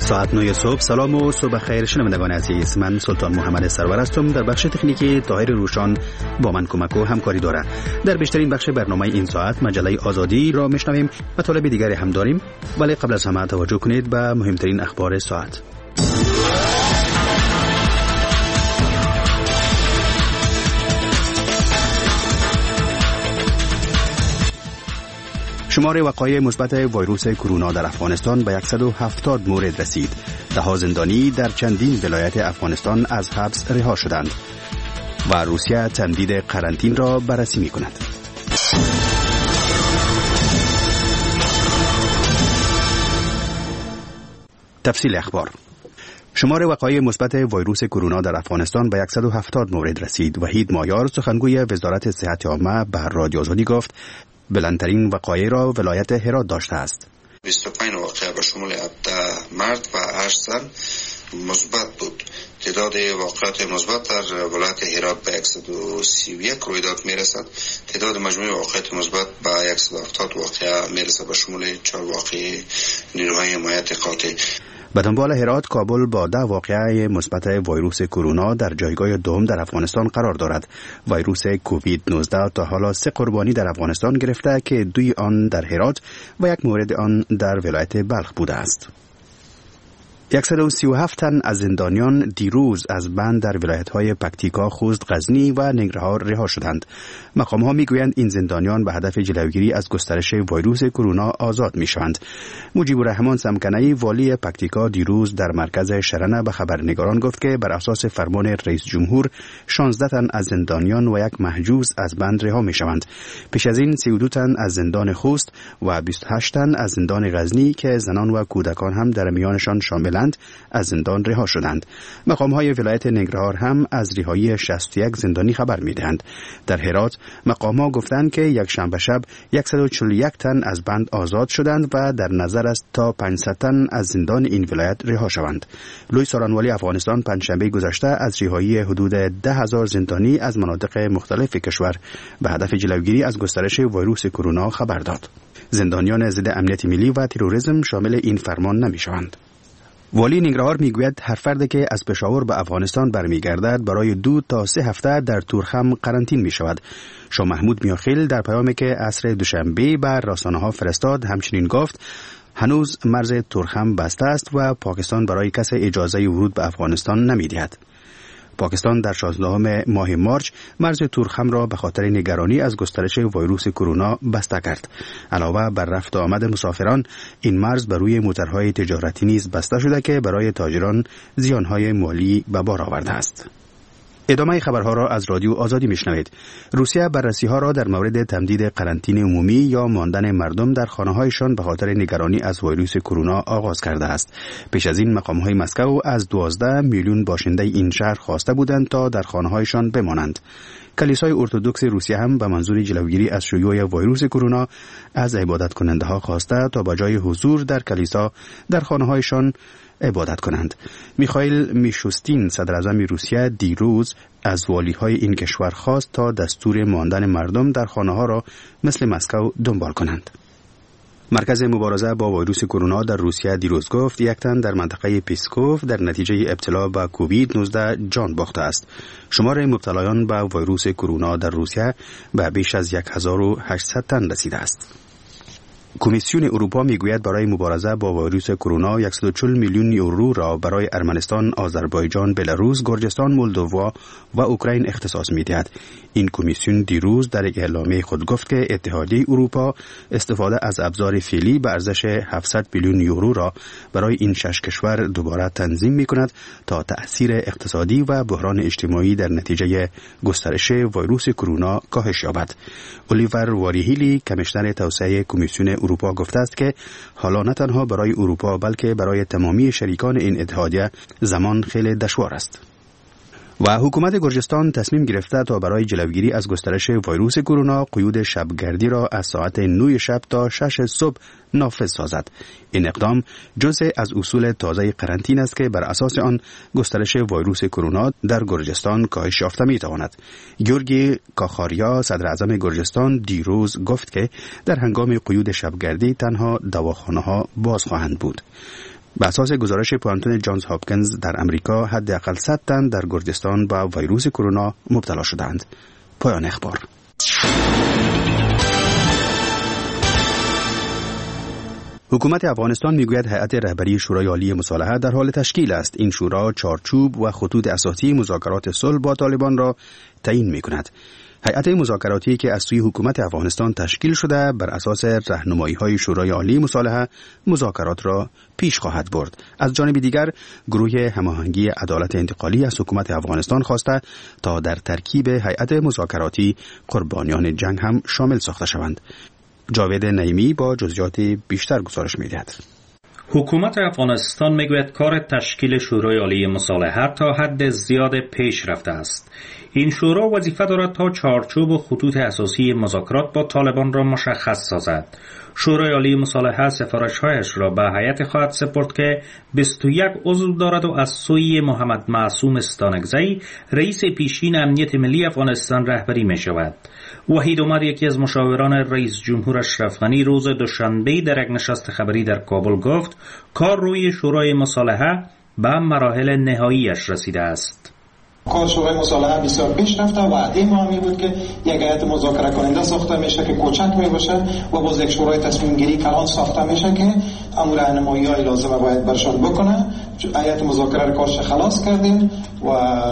ساعت 9 صبح. سلام و صبح خیر شنوندگان عزیز. من سلطان محمد سرور هستم. در بخش تکنیکی طاهر روشان با من کمک و همکاری دارد. در بیشترین بخش برنامه این ساعت مجله آزادی را میشنویم و طالب دیگری هم داریم، ولی قبل از همه توجه کنید به مهمترین اخبار ساعت. شمار وقایع مثبت ویروس کرونا در افغانستان به 170 مورد رسید. ده زندانی در چندین ولایت افغانستان از حبس رها شدند و روسیه تمدید قرنطینه را بررسی می‌کند. تفصیل اخبار. شمار وقایع مثبت ویروس کرونا در افغانستان به 170 مورد رسید. وحید مایار سخنگوی وزارت صحت عامه به رادیو آزادی گفت بلندترین وقایع را ولایت هرات داشته است. 25 واقعه به شمول 17 مرد و 8 زن مثبت بود. تعداد واقعات مثبت در ولایت هرات به 131 رویداد میرسد. تعداد مجموع واقعات مثبت به 170 واقعه میرسد به شمول 4 واقعه نیروهای حمایت قاطع. به دنبال هرات، کابل با 10 واقعه مثبت ویروس کرونا در جایگاه دوم در افغانستان قرار دارد. ویروس کووید 19 تا حالا 3 قربانی در افغانستان گرفته که 2 آن در هرات و 1 مورد آن در ولایت بلخ بوده است. 137 تن از زندانیان دیروز از بند در ولایت‌های پکتیکا، خوست، غزنی و ننگرهار رها شدند. مقام‌ها می‌گویند این زندانیان به هدف جلوگیری از گسترش ویروس کرونا آزاد می‌شوند. مجیب الرحمن سمکنی، والی پکتیکا، دیروز در مرکز شرنه به خبرنگاران گفت که بر اساس فرمان رئیس جمهور 16 تن از زندانیان و 1 محجوز از بند رها می‌شوند. پیش از این 32 تن از زندان خوست و 28 تن از زندان غزنی که زنان و کودکان هم در میانشان شاملند از زندان رها شدند. مقام‌های ولایت ننگرهار هم از رهایی 61 زندانی خبر می‌دهند. در هرات مقام‌ها گفتند که یک شنبه شب 141 تن از بند آزاد شدند و در نظر است تا 500 تن از زندان این ولایت رها شوند. لوی سارانوالی افغانستان پنجشنبه گذشته از رهایی حدود 10,000 زندانی از مناطق مختلف کشور به هدف جلوگیری از گسترش ویروس کرونا خبر داد. زندانیان ضد امنیت ملی و تروریسم شامل این فرمان نمی‌شوند. والی ننگرهار میگوید هر فردی که از پشاور به افغانستان برمیگردد برای 2 تا 3 هفته در تورخم قرنطین می شود. شاه محمود میاخیل در پیامی که عصر دوشنبه بر رسانه‌ها فرستاد همچنین گفت هنوز مرز تورخم بسته است و پاکستان برای کسی اجازه ورود به افغانستان نمیدهد. پاکستان در 16 ماه مارچ مرز تورخم را به خاطر نگرانی از گسترش ویروس کرونا بسته کرد. علاوه بر رفت و آمد مسافران، این مرز بر روی موترهای تجارتی نیز بسته شده که برای تاجران زیانهای مالی به بار آورده است. ادامه خبرها را از رادیو آزادی میشنوید. روسیه بررسی‌ها را در مورد تمدید قرنطینه عمومی یا ماندن مردم در خانه‌هایشان به خاطر نگرانی از ویروس کرونا آغاز کرده است. پیش از این مقام‌های مسکو از 12 میلیون باشنده این شهر خواسته بودند تا در خانه‌هایشان بمانند. کلیسای ارتدوکس روسیه هم به منظور جلوگیری از شیوع ویروس کرونا از عبادت کننده‌ها خواسته تا به جای حضور در کلیسا در خانه‌هایشان عبادت کنند. میخائیل میشوستین، صدر اعظم روسیه، دیروز از والی‌های این کشور خواست تا دستور ماندن مردم در خانه‌ها را مثل مسکو دنبال کنند. مرکز مبارزه با ویروس کرونا در روسیه دیروز گفت 1 تن در منطقه پیسکوف در نتیجه ابتلا به کووید 19 جان باخته است. شمار مبتلایان به ویروس کرونا در روسیه به بیش از 1800 تن رسیده است. کمیسیون اروپا میگوید برای مبارزه با ویروس کرونا 140 میلیون یورو را برای ارمنستان، آذربایجان، بلاروس، گرجستان، مولدووا و اوکراین اختصاص می‌دهد. این کمیسیون دیروز در یک اعلامیه خود گفت که اتحادیه اروپا استفاده از ابزار فعلی به ارزش 700 میلیون یورو را برای این 6 کشور دوباره تنظیم می‌کند تا تأثیر اقتصادی و بحران اجتماعی در نتیجه گسترش ویروس کرونا کاهش یابد. الیور واریهیلی، کمیشنر توسعه کمیسیون اروپا گفته است که حالا نه تنها برای اروپا بلکه برای تمامی شریکان این اتحادیه زمان خیلی دشوار است. و حکومت گرجستان تصمیم گرفته تا برای جلوگیری از گسترش ویروس کرونا قیود شبگردی را از ساعت 9 شب تا 6 صبح نافذ سازد. این اقدام جزء از اصول تازه قرنطینه است که بر اساس آن گسترش ویروس کرونا در گرجستان کاهش یافته می‌تواند. گیورگی کاخاریا، صدر اعظم گرجستان، دیروز گفت که در هنگام قیود شبگردی تنها دواخانه‌ها باز خواهند بود. به اساس گزارش پوانتون جانز هاپکینز در امریکا حداقل 100 تن در گرجستان با ویروس کرونا مبتلا شدند. پایان اخبار. حکومت افغانستان میگوید هیئت رهبری شورای عالی مصالحه در حال تشکیل است. این شورا چارچوب و خطوط اساسی مذاکرات صلح با طالبان را تعیین می‌کند. هیئت مذاکراتی که از سوی حکومت افغانستان تشکیل شده بر اساس راهنمایی‌های شورای عالی مصالحه مذاکرات را پیش خواهد برد. از جانب دیگر گروه هماهنگی عدالت انتقالی از حکومت افغانستان خواسته تا در ترکیب هیئت مذاکراتی قربانیان جنگ هم شامل ساخته شوند. جاوید نعیمی با جزئیات بیشتر گزارش می‌دهد. حکومت افغانستان میگوید کار تشکیل شورای عالی مصالحه تا حد زیاد پیش رفته است. این شورا وظیفه دارد تا چارچوب و خطوط اساسی مذاکرات با طالبان را مشخص سازد. شورای عالی مصالحه سفارش‌هایش را به هیئت خواهد سپرد که 21 عضو دارد و از سوی محمد معصوم استانکزی رئیس پیشین امنیت ملی افغانستان رهبری می شود. وحید عمر یکی از مشاوران رئیس جمهور اشرف غنی روز دوشنبه در یک نشست خبری در کابل گفت کار روی شورای مصالحه به مراحل نهاییش رسیده است. کار شورای مصالحه بسیار پیش رفته و وعده ما می بود که یک هیئت مذاکره کننده ساخته میشه که کوچک می باشه و باز یک شورای تصمیم گیری کلان ساخته میشه که امور راهنمایی‌های لازمه باید برشان بکنه. هیئت مذاکره رو کارش خلاص کردیم و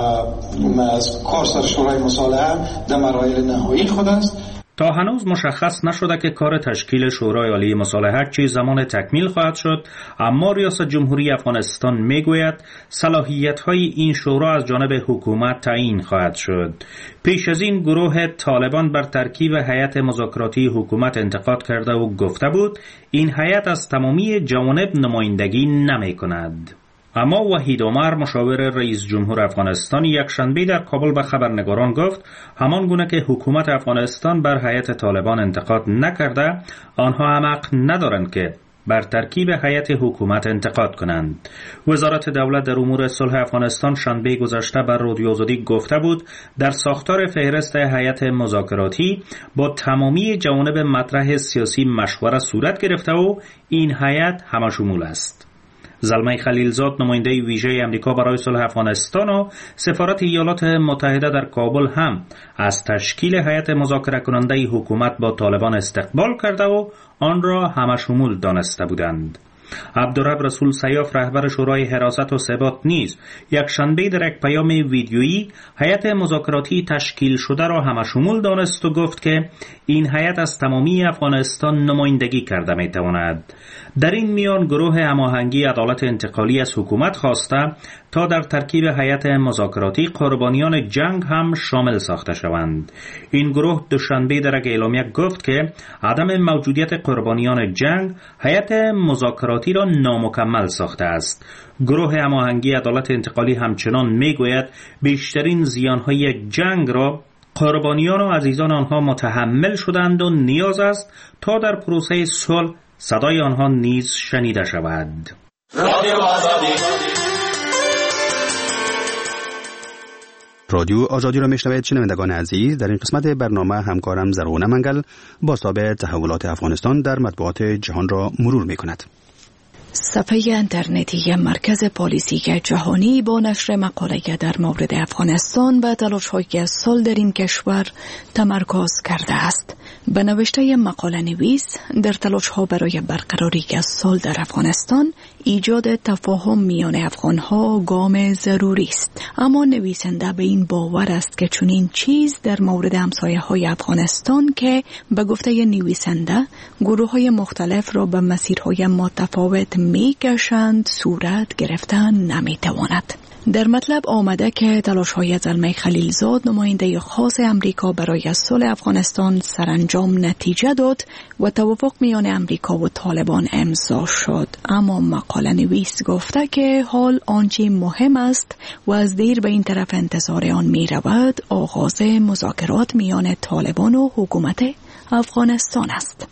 از کار سر شورای مصالحه در مراحل نهایی خود است. تا هنوز مشخص نشده که کار تشکیل شورای عالی مصالحه چه زمان تکمیل خواهد شد، اما ریاست جمهوری افغانستان میگوید صلاحیت‌های این شورا از جانب حکومت تعیین خواهد شد. پیش از این گروه طالبان بر ترکیب هیئت مذاکراتی حکومت انتقاد کرده و گفته بود این هیئت از تمامی جوانب نمایندگی نمی‌کند. اما وحید عمر مشاور رئیس جمهور افغانستان یک شنبه در کابل به خبرنگاران گفت همان گونه که حکومت افغانستان بر هیئت طالبان انتقاد نکرده، آنها هم حق ندارند که بر ترکیب هیئت حکومت انتقاد کنند. وزارت دولت در امور صلح افغانستان شنبه گذشته بر رادیو آزادی گفته بود در ساختار فهرست هیئت مذاکراتی با تمامی جوانب مطرح سیاسی مشوره صورت گرفته و این هیئت همشمول است. زلمه خلیلزاد نماینده ویژه امریکا برای صلح افغانستان و سفارت ایالات متحده در کابل هم از تشکیل هیئت مذاکره کننده حکومت با طالبان استقبال کرده و آن را همشمول دانسته بودند. عبدالرب رسول سیاف رهبر شورای حراست و ثبات نیز یک شنبه در یک پیام ویدیویی هیئت مذاکراتی تشکیل شده را همشمول دانست و گفت که این هیئت از تمامی افغانستان نمایندگی کرده میتواند. در این میان گروه هماهنگی عدالت انتقالی از حکومت خواسته تا در ترکیب هیئت مذاکراتی قربانیان جنگ هم شامل ساخته شوند. این گروه دوشنبه در یک اعلامیه گفت که عدم موجودیت قربانیان جنگ هیئت مذاکراتی را نامکمل ساخته است. گروه هماهنگی عدالت انتقالی همچنان میگوید بیشترین زیانهای جنگ را قربانیان و عزیزان آنها متحمل شدند و نیاز است تا در پروسه صلح صدای آنها نیز شنیده شود. رادیو آزادی را میشنوید. شنوندگان عزیز، در این قسمت برنامه همکارم زرغونه منگل با تابع تحولات افغانستان در مطبوعات جهان را مرور میکند. صفحه اینترنتی مرکز پالیسی جهانی با نشر مقاله در مورد افغانستان و تلاش‌های صلح در این کشور تمرکز کرده است. به نوشته مقاله نویس، در تلاش‌ها برای برقراری صلح در افغانستان ایجاد تفاهم میان افغان‌ها گام ضروری است. اما نویسنده به این باور است که چنین چیز در مورد همسایه‌های افغانستان که به گفته نویسنده گروه‌های مختلف را به مسیرهای متفاوت می‌کشند صورت گرفتن نمی‌تواند. در مطلب آمده که تلاش‌های زلمه خلیلزاد نماینده خاص امریکا برای صلح افغانستان سرانجام نتیجه داد و توافق میان امریکا و طالبان امضا شد. اما مقاله نویس گفته که حال آنچه مهم است و از دیر به این طرف انتظار آن می رود آغاز مذاکرات میان طالبان و حکومت افغانستان است.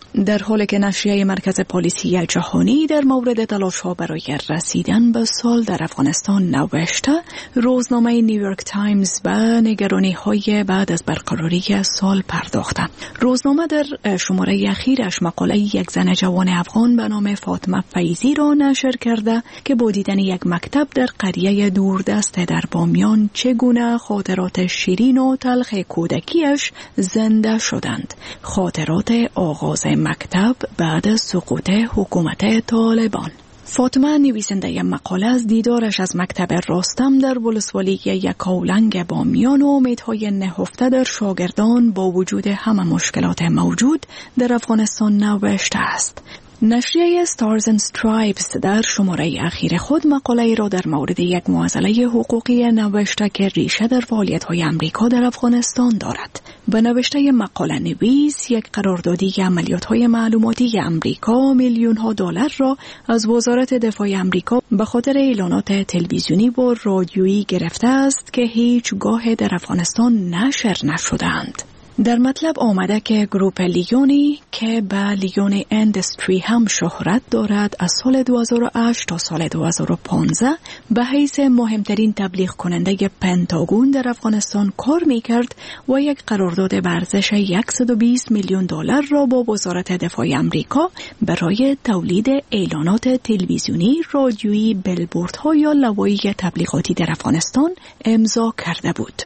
در حالی که نشریه مرکز پلیسی جهانی در مورد تلاش‌ها برای رسیدن به صلح در افغانستان نوشته، روزنامه نیویورک تایمز به نگرانی‌های بعد از برقراری صلح پرداخته. روزنامه در شماره اخیرش مقاله یک زن جوان افغان به نام فاطمه فیضی را نشر کرده که با دیدن یک مکتب در قریه دوردست در بامیان چگونه خاطرات شیرین و تلخ کودکیش زنده شدند. خاطرات آغاز مکتب بعد از سقوط حکومت طالبان. فاطمه نویسنده مقاله از دیدارش از مکتب رستم در ولسوالی یکاولنگ بامیان و امیدهای نهفته در شاگردان با وجود همه مشکلات موجود در افغانستان نوشته است. نشریه Stars and Stripes در شماره اخیر خود مقاله را در مورد یک معضله حقوقی نوشته که ریشه در فعالیت‌های امریکا در افغانستان دارد. به نوشته مقاله نویس، یک قراردادی عملیات‌های معلوماتی امریکا میلیون‌ها دلار را از وزارت دفاع امریکا به خاطر اعلانات تلویزیونی و رادیویی گرفته است که هیچگاه در افغانستان نشر نشدند. در مطلب آمده که گروپ لیونی که به لیون اندستری هم شهرت دارد از سال 2008 تا سال 2015 به حیث مهمترین تبلیغ کننده پنتاگون در افغانستان کار میکرد و یک قرارداد به ارزش 120 میلیون دلار را با وزارت دفاع امریکا برای تولید اعلانات تلویزیونی، رادیویی، بیلبوردها یا لوایح تبلیغاتی در افغانستان امضا کرده بود.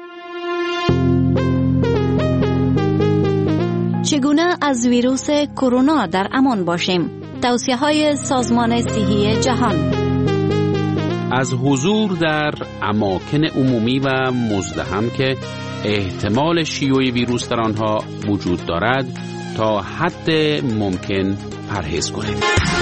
چگونه از ویروس کرونا در امان باشیم؟ توصیه‌های سازمان صحی جهان. از حضور در اماکن عمومی و مزدحم که احتمال شیوع ویروس در آنها وجود دارد تا حد ممکن پرهیز کنید.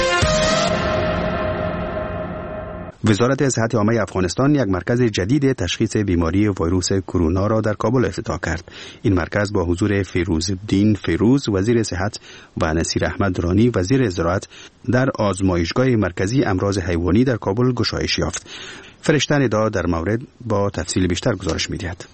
وزارت صحت عامه افغانستان یک مرکز جدید تشخیص بیماری ویروس کرونا را در کابل افتتاح کرد. این مرکز با حضور فیروزالدین فیروز وزیر صحت و نصیر احمد رانی وزیر زراعت در آزمایشگاه مرکزی امراض حیوانی در کابل گشایش یافت. فرشته ندا در مورد با تفصیل بیشتر گزارش می‌دهد.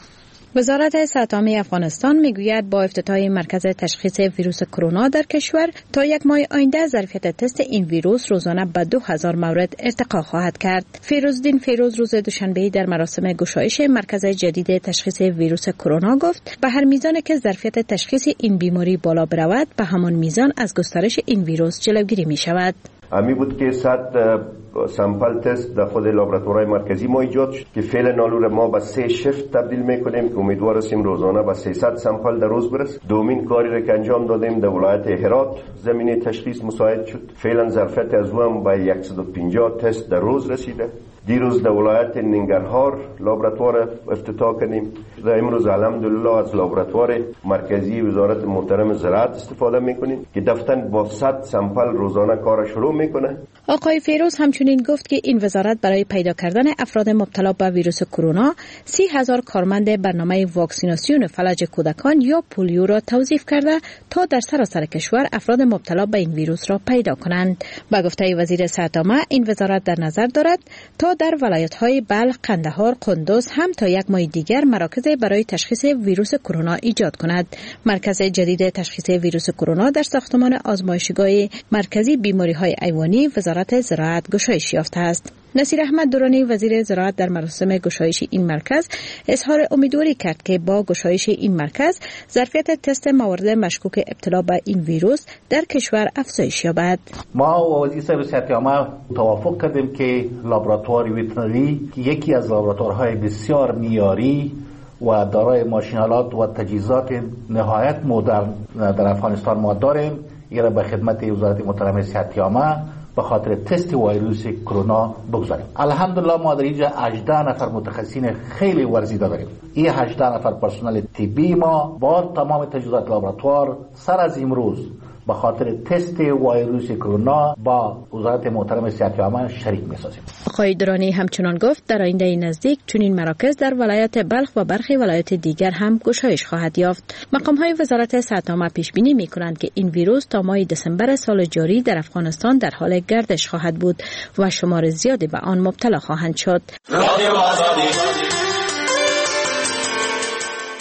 وزارت صحت عامه افغانستان میگوید با افتتاح مرکز تشخیص ویروس کرونا در کشور تا یک ماه آینده ظرفیت تست این ویروس روزانه به 2000 مورد ارتقا خواهد کرد. فیروزالدین فیروز روز دوشنبه در مراسم گشایش مرکز جدید تشخیص ویروس کرونا گفت به هر میزانی که ظرفیت تشخیص این بیماری بالا برود به همان میزان از گسترش این ویروس جلوگیری می شود. امی بود که 100 سامپل تست در خود لابراتوارهای مرکزی ما ایجاد شد که فعلا نالور ما به 3 شفت تبدیل میکنیم که امیدوار هستیم روزانه به 300 سامپل در روز برسیم. دومین کاری را که انجام دادیم در ولایت هرات زمینه تشخیص مساعد شد. فعلا ظرفیت از او هم به 150 تست در روز رسیده. دیروز در ولایت ننگرهار لابراتوار افتتاح کردیم. در امروز الحمدلله از لابراتوار مرکزی وزارت محترم زراعت استفاده میکنیم که دفتن با 100 سامپل روزانه کار شروع میکنه. آقای فیروز همچنین گفت که این وزارت برای پیدا کردن افراد مبتلا به ویروس کرونا 30,000 کارمند برنامه واکسیناسیون فلج کودکان یا پولیو را توظیف کرده تا در سراسر کشور افراد مبتلا به این ویروس را پیدا کنند. با گفته وزیر صحت عامه این وزارت در نظر دارد تا در ولایت‌های بلخ، قندهار، قندوز هم تا یک ماه دیگر مراکز برای تشخیص ویروس کرونا ایجاد کند. مرکز جدید تشخیص ویروس کرونا در ساختمان آزمایشگاه مرکزی بیماری‌های حیوانی وزارت زراعت گشایش یافته است. نصیر احمد درانی وزیر زراعت در مراسم گشایش این مرکز اظهار امیدواری کرد که با گشایش این مرکز ظرفیت تست موارد مشکوک ابتلا به این ویروس در کشور افزایش یابد. ما و وزیر صحت عامه توافق کردیم که لابراتوار ویترینری که یکی از لابراتوارهای بسیار معیاری و دارای ماشین‌آلات و تجهیزات نهایت مدرن در افغانستان ما داریم، این را به خدمت وزارت محترم صحت عامه به خاطر تست ویروس کرونا بگذاریم. الحمدلله ما در اینجا 18 نفر متخصصین خیلی ورزیده داریم. این 18 نفر پرسنل طبی ما با تمام تجهیزات لابراتوار سر از امروز به خاطر تست ویروس کرونا با وزارت محترم صحت عامه شریک می‌سازیم. آقای درانی همچنان گفت در آینده نزدیک چنین مراکز در ولایت بلخ و برخی ولایات دیگر هم گشایش خواهد یافت. مقام‌های وزارت صحت عامه پیش بینی می‌کنند که این ویروس تا ماه دسامبر سال جاری در افغانستان در حال گردش خواهد بود و شمار زیادی به آن مبتلا خواهند شد.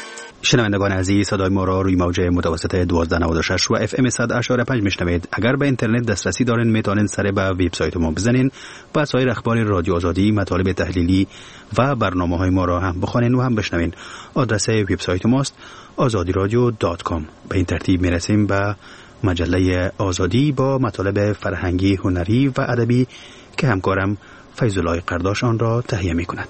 شنوندگان عزیز، صدای ما را روی موج متوسط 1296 و FM 100.5 میشنوید. اگر به اینترنت دسترسی دارین میتونین سر به وبسایت ما بزنین و سایر اخبار رادیو آزادی، مطالب تحلیلی و برنامه‌های ما را هم بخوانین و هم بشنوین. آدرس وبسایت ماست azadiradio.com. به این ترتیب میرسیم به مجله آزادی با مطالب فرهنگی، هنری و ادبی که همکارم فیض الله قرداش آن را تهیه میکند.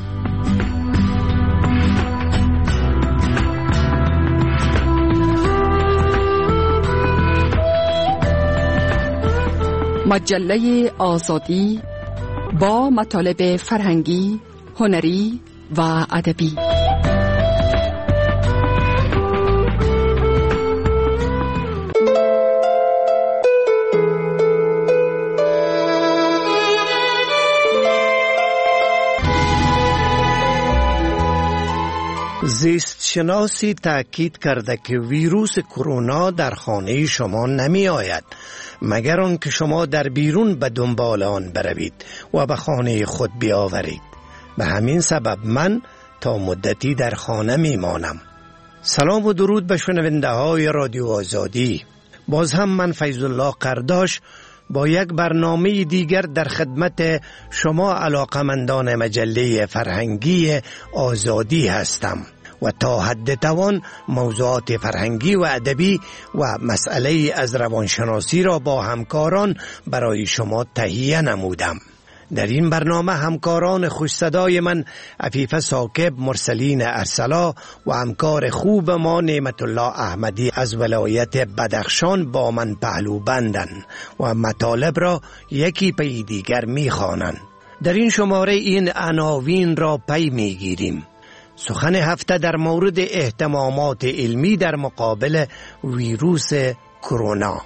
مجله آزادی با مطالب فرهنگی، هنری و ادبی. زیستشناسی تأکید کرده که ویروس کرونا در خانه شما نمی آید مگر آنکه شما در بیرون به دنبال آن بروید و به خانه خود بیاورید. به همین سبب من تا مدتی در خانه می مانم. سلام و درود به شنونده های رادیو آزادی. باز هم من فیض الله قرداش با یک برنامه دیگر در خدمت شما علاقمندان مجله فرهنگی آزادی هستم و تا حد توان موضوعات فرهنگی و ادبی و مسئله از روانشناسی را با همکاران برای شما تهیه نمودم. در این برنامه همکاران خوش صدای من عفیفه ثاقب، مرسلین ارسلا و همکار خوب ما نعمت الله احمدی از ولایت بدخشان با من پهلو بندند و مطالب را یکی پی دیگر می‌خوانند. در این شماره این عناوین را پی می‌گیریم. سخن هفته در مورد اهتمامات علمی در مقابل ویروس کرونا،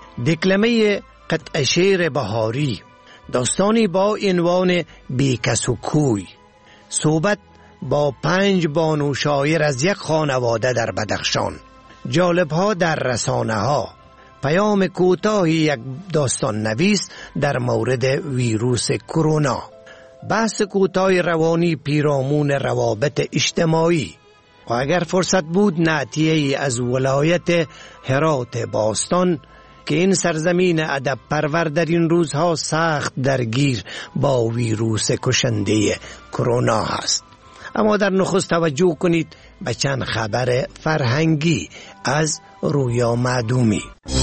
دکلمه قطع شعر بهاری، داستانی با عنوان بیکس و کوی، صحبت با 5 بانو شاعر از یک خانواده در بدخشان، جالب‌ها در رسانه‌ها، پیام کوتاهی یک داستان نویس در مورد ویروس کرونا، بحث کوتاه روانی پیرامون روابط اجتماعی و اگر فرصت بود نعتیه‌ای از ولایت هرات باستان که این سرزمین ادب پرور در این روزها سخت درگیر با ویروس کشنده کرونا هست. اما در نخست توجه کنید به چند خبر فرهنگی از رویا معدومی.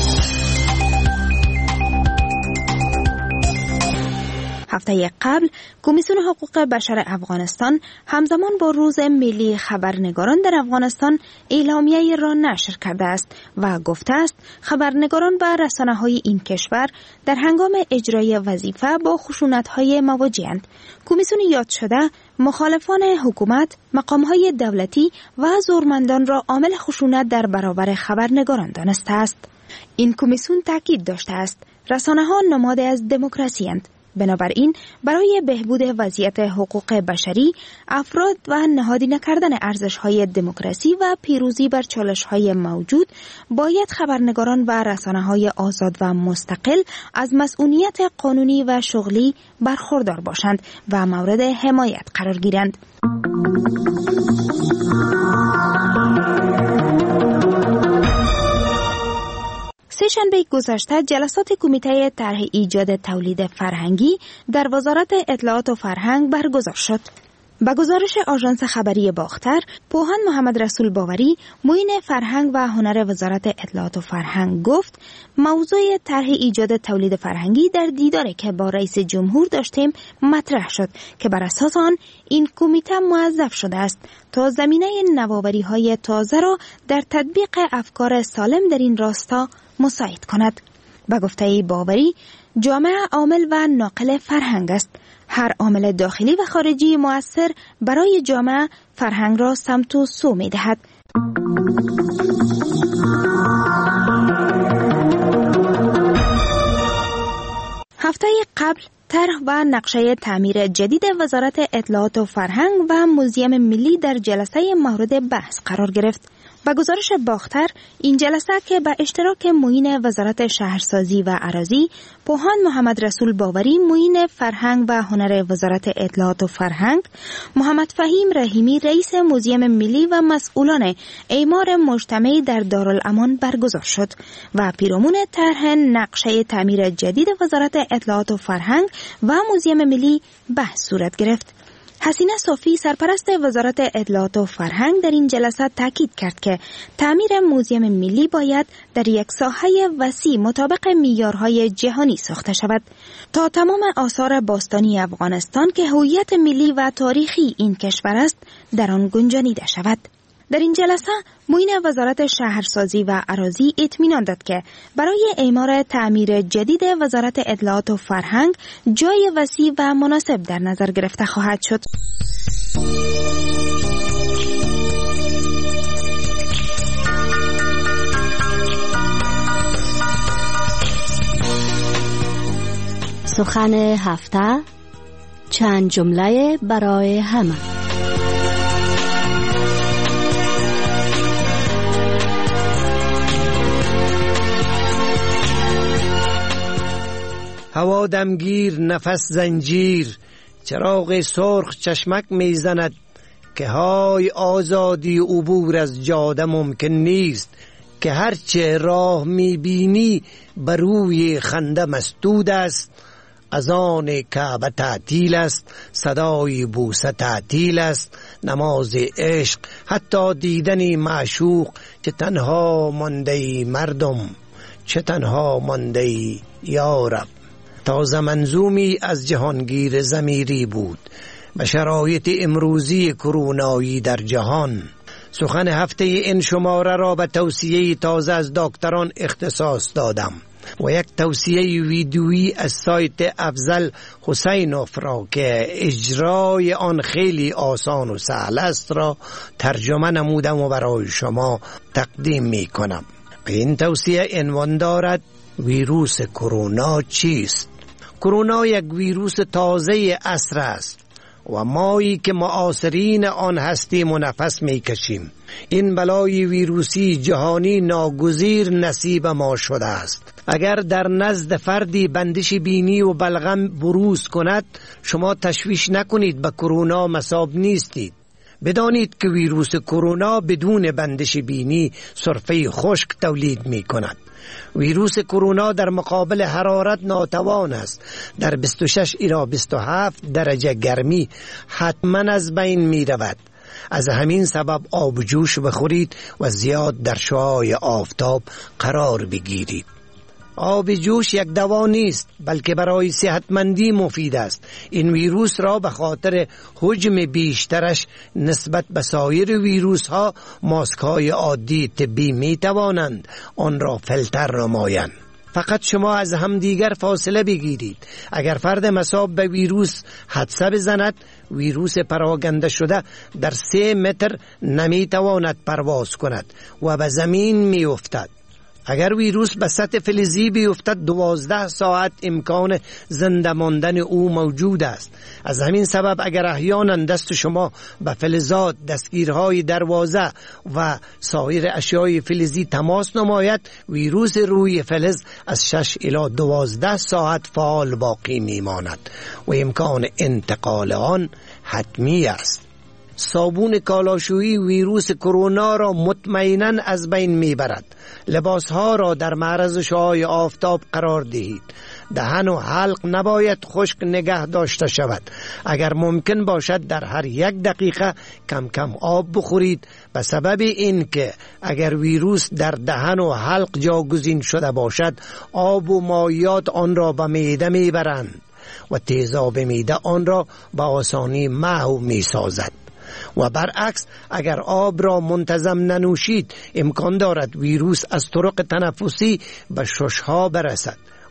هفته قبل کمیسیون حقوق بشر افغانستان همزمان با روز ملی خبرنگاران در افغانستان اعلامیه را نشر کرده است و گفته است خبرنگاران و رسانه‌های این کشور در هنگام اجرای وظیفه با خشونت‌های مواجه‌اند. کمیسیون یاد شده مخالفان حکومت، مقام‌های دولتی و زورمندان را عامل خشونت در برابر خبرنگاران دانسته است. این کمیسیون تاکید داشته است رسانه‌ها نماد از دموکراسی اند. بنابراین برای بهبود وضعیت حقوق بشری، افراد و نهادی نکردن ارزش‌های دموکراسی و پیروزی بر چالش‌های موجود، باید خبرنگاران و رسانه‌های آزاد و مستقل از مسئولیت قانونی و شغلی برخوردار باشند و مورد حمایت قرار گیرند. سه‌شنبه گذشته جلسات کمیته طرح ایجاد تولید فرهنگی در وزارت اطلاعات و فرهنگ برگزار شد. به گزارش آژانس خبری باختر، پوهان محمد رسول باوری، معین فرهنگ و هنر وزارت اطلاعات و فرهنگ گفت موضوع طرح ایجاد تولید فرهنگی در دیداری که با رئیس جمهور داشتیم مطرح شد که بر اساس آن این کمیته موظف شده است تا زمینه نوآوری‌های تازه را در تطبیق افکار سالم در این راستا مساعد کند. به گفته باوری، جامعه عامل و ناقل فرهنگ است. هر عامل داخلی و خارجی مؤثر برای جامعه فرهنگ را سمت و سو می دهد. هفته قبل طرح و نقشه تعمیر جدید وزارت اطلاعات و فرهنگ و موزیم ملی در جلسه مورد بحث قرار گرفت. با گزارش باختر، این جلسه که به اشتراک معین وزارت شهرسازی و اراضی، پوهان محمد رسول باوری معین فرهنگ و هنر وزارت اطلاعات و فرهنگ، محمد فهیم رحیمی رئیس موزیم ملی و مسئولان اعمار مجتمعی در دارالامان برگزار شد و پیرامون طرح نقشه تعمیر جدید وزارت اطلاعات و فرهنگ و موزیم ملی بحث صورت گرفت. حسینه صافی سرپرست وزارت اطلاعات و فرهنگ در این جلسه تاکید کرد که تعمیر موزیم ملی باید در یک ساحه وسیع مطابق معیارهای جهانی ساخته شود تا تمام آثار باستانی افغانستان که هویت ملی و تاریخی این کشور است در آن گنجانیده شود. در این جلسه معین وزارت شهرسازی و اراضی اطمینان داد که برای اعمار تعمیر جدید وزارت اطلاعات و فرهنگ جای وسیع و مناسب در نظر گرفته خواهد شد. سخن هفته، چند جمله برای همه. هوا دمگیر، نفس زنجیر، چراغ سرخ چشمک میزند که های آزادی عبور از جاده ممکن نیست، که هرچه راه میبینی بر روی خنده مسدود است. از آن کعبه تعطیل است، صدای بوسه تعطیل است، نماز عشق، حتی دیدن معشوق. چه تنها مانده ای مردم، چه تنها مانده ای یارب. تازه منظومی از جهانگیر ضمیری بود به شرایط امروزی کرونایی در جهان. سخن هفته این شماره را به توصیه تازه از دکتران اختصاص دادم و یک توصیه ویدیویی از سایت افضل حسینوف را که اجرای آن خیلی آسان و سهل است را ترجمه نمودم و برای شما تقدیم می کنم. این توصیه عنوان دارد: ویروس کرونا چیست؟ کرونا یک ویروس تازه عصر است و مایی که معاصرین آن هستیم و نفس می کشیم. این بلای ویروسی جهانی ناگزیر نصیب ما شده است. اگر در نزد فردی بندش بینی و بلغم بروز کند، شما تشویش نکنید، به کرونا مصاب نیستید. بدانید که ویروس کرونا بدون بندش بینی سرفه خشک تولید می کند. ویروس کرونا در مقابل حرارت ناتوان است. در 26 الی 27 درجه گرمی حتما از بین می رود. از همین سبب آب جوش بخورید و زیاد در شعاع آفتاب قرار بگیرید. آب جوش یک دوا نیست، بلکه برای صحتمندی مفید است. این ویروس را به خاطر حجم بیشترش نسبت به سایر ویروس ها ماسک های عادی طبی می توانند آن را فیلتر نمایند. فقط شما از همدیگر فاصله بگیرید. اگر فرد مصاب به ویروس حدسه بزند، ویروس پراگنده شده در 3 متر نمی تواند پرواز کند و به زمین می افتد. اگر ویروس به سطح فلزی بیفتد 12 ساعت امکان زنده ماندن او موجود است. از همین سبب اگر احیانا دست شما به فلزات، دستگیرهای دروازه و سایر اشیای فلزی تماس نماید، ویروس روی فلز از 6 الی 12 ساعت فعال باقی میماند و امکان انتقال آن حتمی است. صابون کالاشویی ویروس کرونا را مطمئناً از بین میبرد. لباسها را در معرض شعاع آفتاب قرار دهید. دهن و حلق نباید خشک نگه داشته شود. اگر ممکن باشد در هر 1 دقیقه کم کم آب بخورید، به سبب این که اگر ویروس در دهن و حلق جاگزین شده باشد، آب و مایعات آن را به معده میبرند و تیزاب معده آن را به آسانی محو میسازد. و برعکس اگر آب را منتظم ننوشید، امکان دارد ویروس از طرق تنفسی به ششها برسد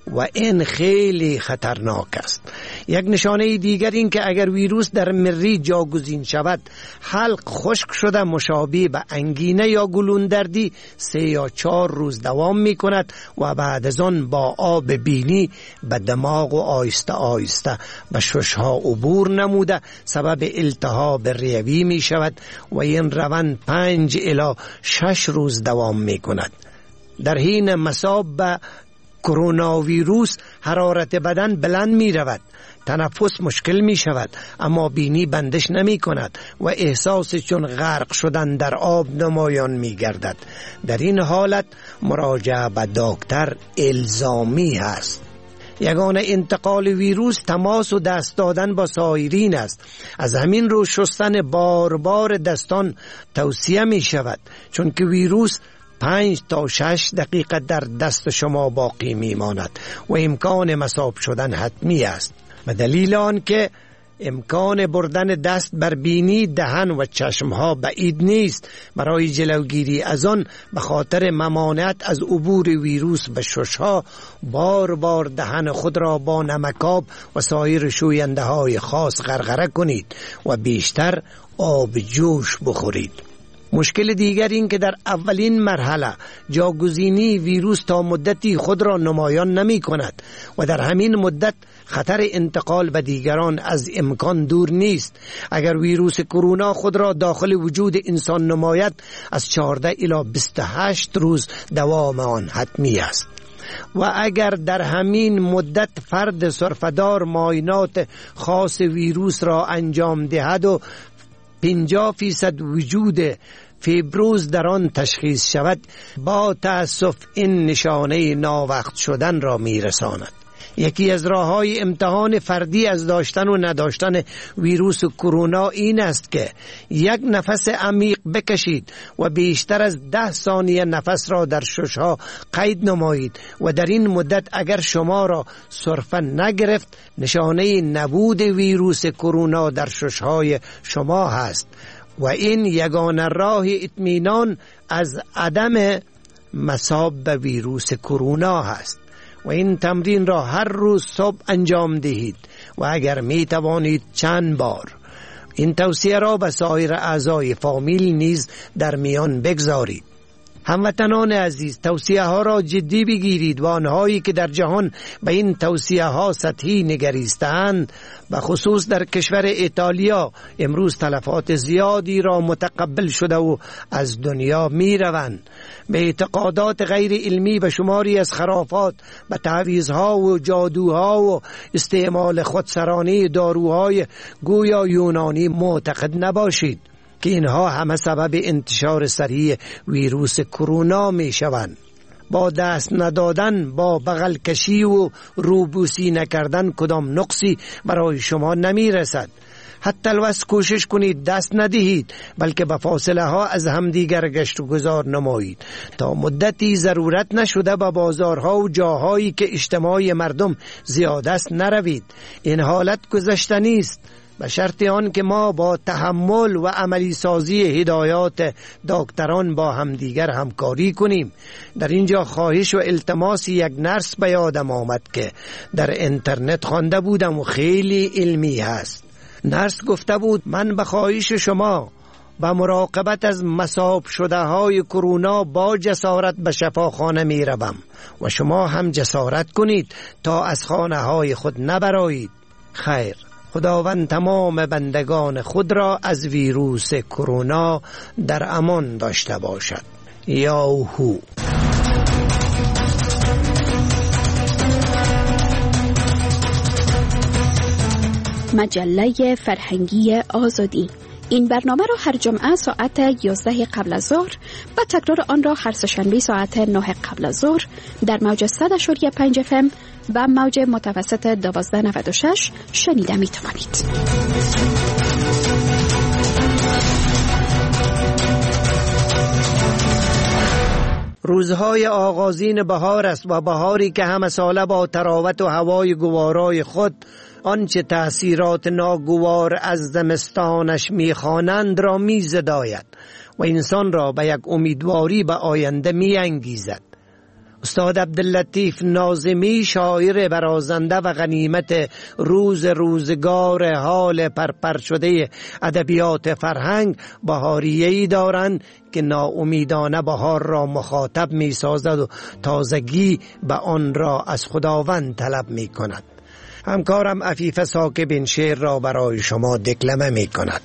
و این خیلی خطرناک است. یک نشانه دیگر این که اگر ویروس در مریض جاگزین شود، حلق خشک شده مشابه به انگینه یا گلوندردی 3 یا 4 روز دوام می کند و بعد از آن با آب بینی به دماغ و آهسته آهسته به ششها عبور نموده سبب التهاب ریوی می شود و این روند 5 الی 6 روز دوام می کند. در حین مصاب به کرونا ویروس حرارت بدن بلند می رود، تنفس مشکل می شود، اما بینی بندش نمی کند و احساس چون غرق شدن در آب نمایان می گردد. در این حالت مراجعه به دکتر الزامی است. یگانه انتقال ویروس تماس و دست دادن با سایرین است. از همین رو شستن بار بار دستان توصیه می شود، چون که ویروس 5 تا 6 دقیقه در دست شما باقی می ماند و امکان مصاب شدن حتمی است. به دلیل آن که امکان بردن دست بر بینی، دهن و چشمها بعید نیست. برای جلوگیری از آن به خاطر ممانعت از عبور ویروس به ششها بار بار دهن خود را با نمکاب و سایر شوینده های خاص غرغره کنید و بیشتر آب جوش بخورید. مشکل دیگر این که در اولین مرحله جاگزینی ویروس تا مدتی خود را نمایان نمی کند و در همین مدت خطر انتقال به دیگران از امکان دور نیست. اگر ویروس کرونا خود را داخل وجود انسان نماید، از 14 الی 28 روز دوام آن حتمی است. و اگر در همین مدت فرد سرفه‌دار معاینات خاص ویروس را انجام دهد و 50% وجود فیبروز در آن تشخیص شود، با تأسف این نشانه ناوقت شدن را میرساند. یکی از راه‌های امتحان فردی از داشتن و نداشتن ویروس کرونا این است که یک نفس عمیق بکشید و بیشتر از 10 ثانیه نفس را در ششها قید نمایید و در این مدت اگر شما را سرفه نگرفت، نشانه نبود ویروس کرونا در ششهای شما هست و این یگانه راه اطمینان از عدم مصاب به ویروس کرونا هست. و این تمرین را هر روز صبح انجام دهید و اگر می توانید چند بار. این توصیه را به سایر اعضای فامیل نیز در میان بگذارید. هموطنان عزیز، توصیه ها را جدی بگیرید و آنهایی که در جهان به این توصیه ها سطحی نگریستند، به خصوص در کشور ایتالیا، امروز تلفات زیادی را متقبل شده و از دنیا می روند. به اعتقادات غیر علمی به شماری از خرافات، به تعویضها و جادوها و استعمال خودسرانه داروهای گویا یونانی معتقد نباشید که اینها همه سبب انتشار سریع ویروس کرونا می شوند. با دست ندادن، با بغل کشی و روبوسی نکردن کدام نقصی برای شما نمی رسد. حتی الوقت کوشش کنید دست ندهید، بلکه به فاصله ها از همدیگر گشت و گذار نمایید تا مدتی ضرورت نشده به بازارها و جاهایی که اجتماع مردم زیاده است نروید. این حالت گذشتنی است، به شرط آن که ما با تحمل و عملی سازی هدایات دکتران با همدیگر همکاری کنیم. در اینجا خواهش و التماس یک نرس به یادم آمد که در اینترنت خوانده بودم و خیلی علمی هست. نرس گفته بود من به خواهش شما با مراقبت از مصاب شده های کرونا با جسارت به شفاخانه می روم و شما هم جسارت کنید تا از خانه های خود نبرایید. خیر، خداوند تمام بندگان خود را از ویروس کرونا در امان داشته باشد. یاهو. مجله فرهنگی آزادی. این برنامه را هر جمعه ساعت 11 قبل از ظهر و تکرار آن را هر سه‌شنبه ساعت 9 قبل از ظهر در موج 100.5 FM و موج متوسط 1296 شنیده می توانید. روزهای آغازین بهار است و بهاری که همه ساله با تراوت و هوای گوارای خود آنچه تأثیرات ناگوار از زمستانش می‌خوانند را می‌زداید و انسان را به یک امیدواری به آینده می‌انگیزد. استاد عبداللطیف ناظمی شاعر برازنده و غنیمت روزگار حال پرپر شده ادبیات فرهنگ بهاریه‌ای دارند که ناامیدانه بهار را مخاطب می سازد و تازگی به آن را از خداوند طلب می کند. همکارم عفیفه ساکب این شعر را برای شما دکلمه می کند.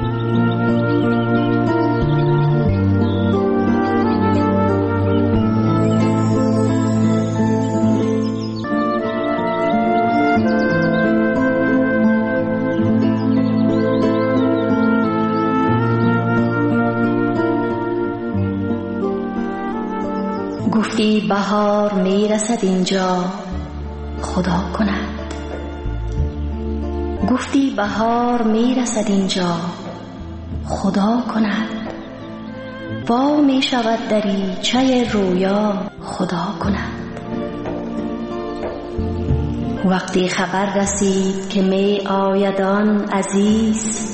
گفتی بهار میرسد اینجا خدا کند، گفتی بهار میرسد اینجا خدا کند، وا می شود دریچه رویا خدا کند. وقتی خبر رسید که می آیدان عزیز،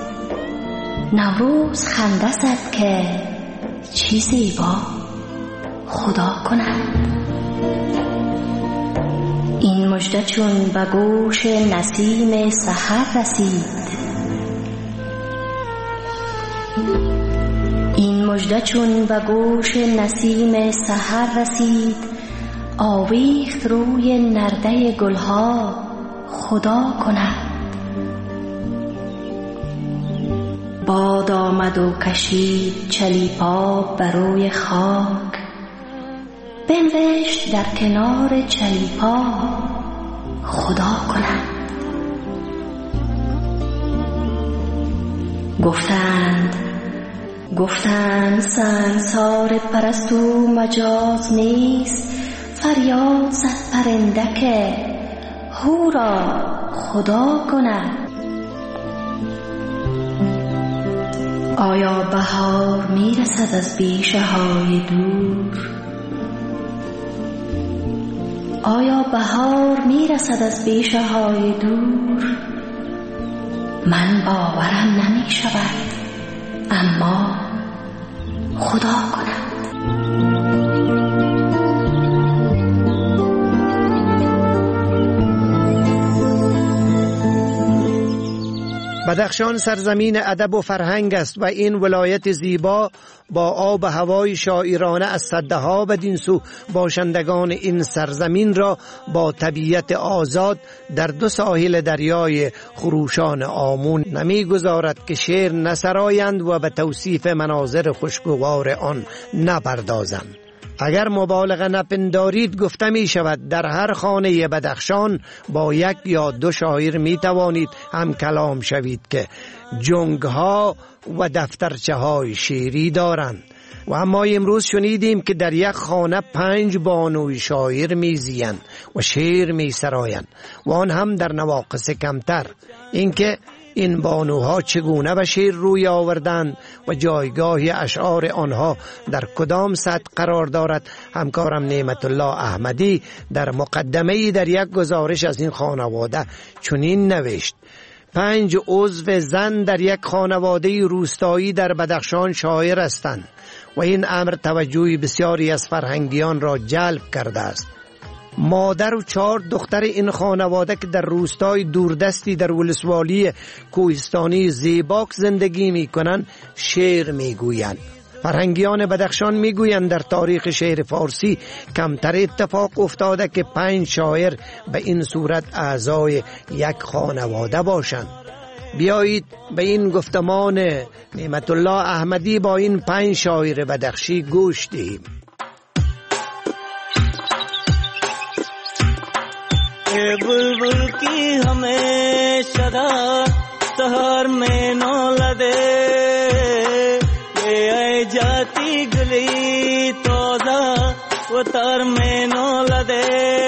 نوروز خنده زد که چی زیبا خدا کند. این مژده چون به گوش نسیم سحر رسید، این مژده چون به گوش نسیم سحر رسید، آویخت روی نرده گلها خدا کند. باد آمد و کشید چلیپا بر روی خاک، بنوشت در کنار چلیپا خدا کند. گفتند سنگسار پرستو مجاز نیست، فریاد زد پرنده که هورا خدا کند. آیا بهار میرسد از بیشه های دور؟ آیا بهار میرسد از بیشه های دور؟ من باورم نمی شود، اما خدا کند. بدخشان سرزمین ادب و فرهنگ است و این ولایت زیبا با آب و هوای شاعرانه از صدها بدین سو باشندگان این سرزمین را با طبیعت آزاد در دو ساحل دریای خروشان آمون نمیگذارد که شعر نسرایند و به توصیف مناظر خوشگوار آن نپردازند. اگر مبالغه نپندارید گفته می شود در هر خانه بدخشان با یک یا دو شاعر می توانید هم کلام شوید که جنگ ها و دفترچه های شعری دارند. و اما امروز شنیدیم که در یک خانه 5 بانوی شاعر می زیند و شعر می سرایند و آن هم در نواقص کمتر. اینکه این بانوها چگونه به شعر روی آوردند و جایگاه اشعار آنها در کدام سطح قرار دارد، همکارم نعمت الله احمدی در مقدمه‌ای در یک گزارش از این خانواده چنین نوشت: 5 عضو زن در یک خانواده روستایی در بدخشان شاعر هستند و این امر توجه بسیاری از فرهنگیان را جلب کرده است. مادر و 4 دختر این خانواده که در روستای دوردستی در ولسوالی کوهستانی زیباک زندگی می کنند شعر می گویند. فرهنگیان بدخشان می گویند در تاریخ شعر فارسی کمتر اتفاق افتاده که 5 شاعر به این صورت اعضای یک خانواده باشند. بیایید به این گفتمان نعمت الله احمدی با این 5 شاعر بدخشی گوش دهیم. बुलबुल की हमें सदा सहर में न लदे, ये आए जाती गली तोजा वो तार में न लदे.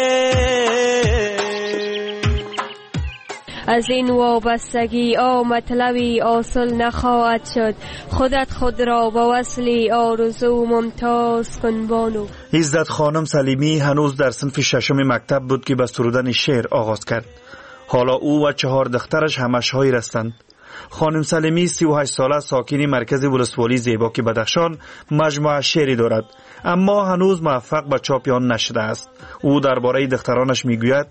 از این وابستگی مطلبی حاصل نخواهد شد، خودت خود را با وصلی آرزو ممتاز کن بانو. عزت خانم سلیمی هنوز در صنف 6 مکتب بود که به سرودن شعر آغاز کرد. حالا او و 4 دخترش همه شاعر هستند. خانم سلیمی 38 ساله ساکن مرکز ولسوالی زیباک بدخشان مجموعه شعری دارد، اما هنوز موفق به چاپ آن نشده است. او درباره دخترانش میگوید: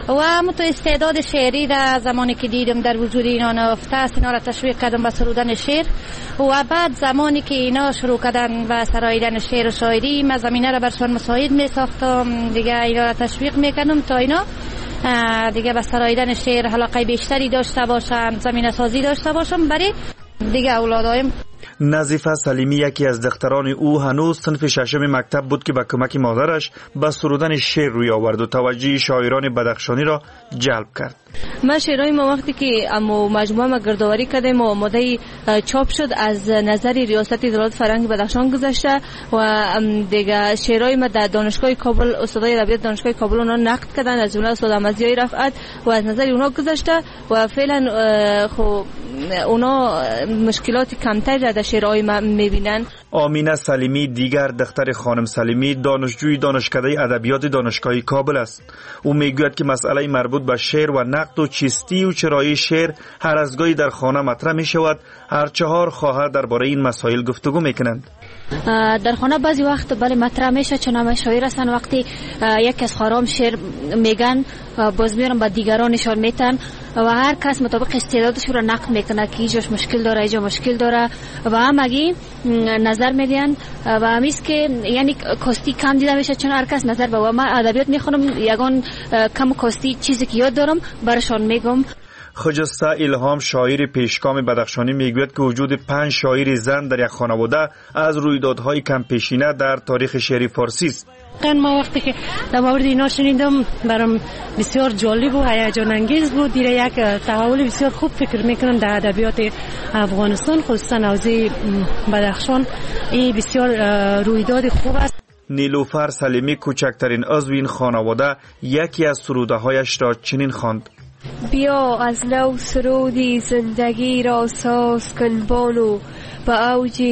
و من تو استعداد شعری را زمانی که دیدم در وجود اینا نهفته است، اینا را تشویق کردم به سرودن شعر و بعد زمانی که اینا شروع کردن و سراییدن شعر و شاعری، من زمینه را برشان مساعد می ساختم، دیگه اینا را تشویق میکنم تا اینا دیگه به سراییدن شعر علاقه بیشتری داشته باشن، زمینه سازی داشته باشم برای دیگه اولادایم. نظیفه سلیمی یکی از دختران او هنوز صنف ششم مکتب بود که با کمک مادرش به سرودن شعر روی آورد و توجه شاعران بدخشانی را جلب کرد. ما شعرهای ما وقتی که مجموعه ما گردآوری کردیم و آماده چاپ شد، از نظر ریاست ادارات فرهنگ بدخشان گذشته و دیگه شعرهای ما در دانشگاه کابل استادای ادبیات دانشگاه کابل اونا نقد کردن، از جمله استاد احمدضیای رفعت، و از نظر اونا گذشته و فعلا خب اونا مشکلات کمتری در شعرهای ما میبینن. آمینه سلیمی دیگر دختر خانم سلیمی دانشجوی دانشکده ادبیات دانشگاه کابل است. او میگوید که مسئله مربوط به شعر و نقد و چیستی و چرایی شعر هر از گاهی در خانه مطرح می شود. هر 4 خواهر درباره این مسائل گفتگو میکنند. در خانه بعضی وقت بله مطرح میشه، چون شاعر هستن وقتی یک از خواهرام شعر میگن باز میارن با دیگرانشان میتن و هر کس مطابق استعدادش رو نقد میکنه که اینجاش مشکل داره، اینجا مشکل داره و همگی نظر میدن و همیست که یعنی کاستی کم دیده میشه، چون هر کس نظر با من ادبیات میخونم یگان کم کاستی چیزی که یاد دارم برشان میگم. خجسته الهام شاعر پیشگام بدخشانی میگوید که وجود 5 شاعر زن در یک خانواده از رویدادهای کم پیشینه در تاریخ شعر فارسی است. ما وقتی که در مورد اینا شنیدم برام بسیار جالب و هیجان انگیز بود. دیره یک تحول بسیار خوب فکر میکنم در ادبیات افغانستان، خصوصا حوزه بدخشان. این بسیار رویداد خوب است. نیلوفر سلیمی کوچکترین عضو این خانواده یکی از سروده‌هایش را چنین خواند: بیا از نو سرودی زندگی را ساز کن بانو، به اوج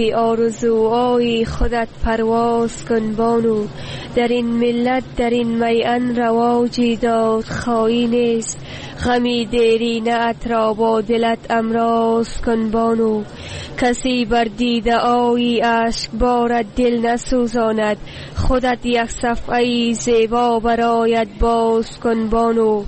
آرزوهای خودت پرواز کن بانو. در این ملت در این میان رواجی داد خواهی نیست، غمی دیرینه ات را با دلت امراض کن بانو. کسی بر دیده آیی اشک بارد دل نسوزاند، خودت یک صفحه زیبا برایت باز کن بانو.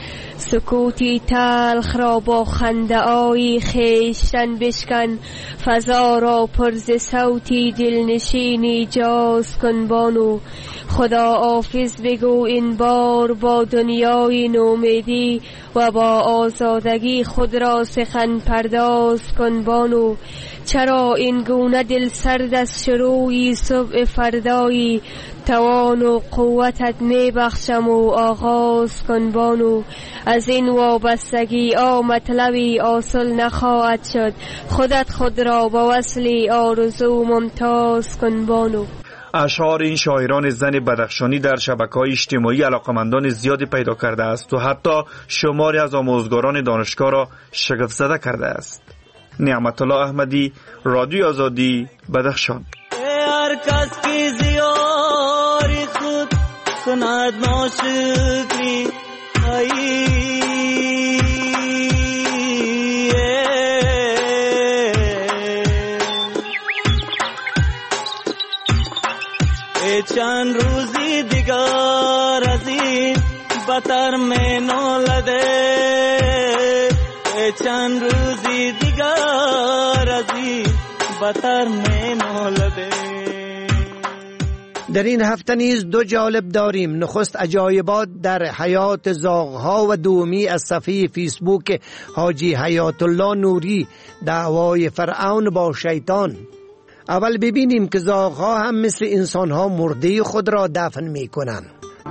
سکوتی تلخ را با خنده آیی خویشتن بشکن، فضا را پر ز صوتی دلنشینی جاز کن بانو. خدا حافظ بگو این بار با دنیای نومیدی و با آزادگی خود را سخن پرداز کن بانو. چرا این گونه دل سرد از شروعی صبح فردایی، توان و قوتت می بخشم و آغاز کن بانو. از این وابستگی مطلبی حاصل نخواهد شد، خودت خود را به وصلی آرزو ممتاز کن بانو. اشعار این شاعران زن بدخشانی در شبکه‌های اجتماعی علاقمندان زیادی پیدا کرده است و حتی شماری از آموزگاران دانشگاه را شگفت زده کرده است. نعمت الله احمدی، رادیو آزادی، بدخشان. هر کس کی زیاری خود کند ناشکری چند روزی دیگر از این بتر میں نولده، چند روزی دیگر از این بتر میں نولده. در این هفته نیز 2 جالب داریم. نخست عجایبات در حیات زاغها و دومی از صفحه فیسبوک حاجی حیات الله نوری، دعوای فرعون با شیطان. اول ببینیم که زاغها هم مثل انسانها مرده خود را دفن می کنند.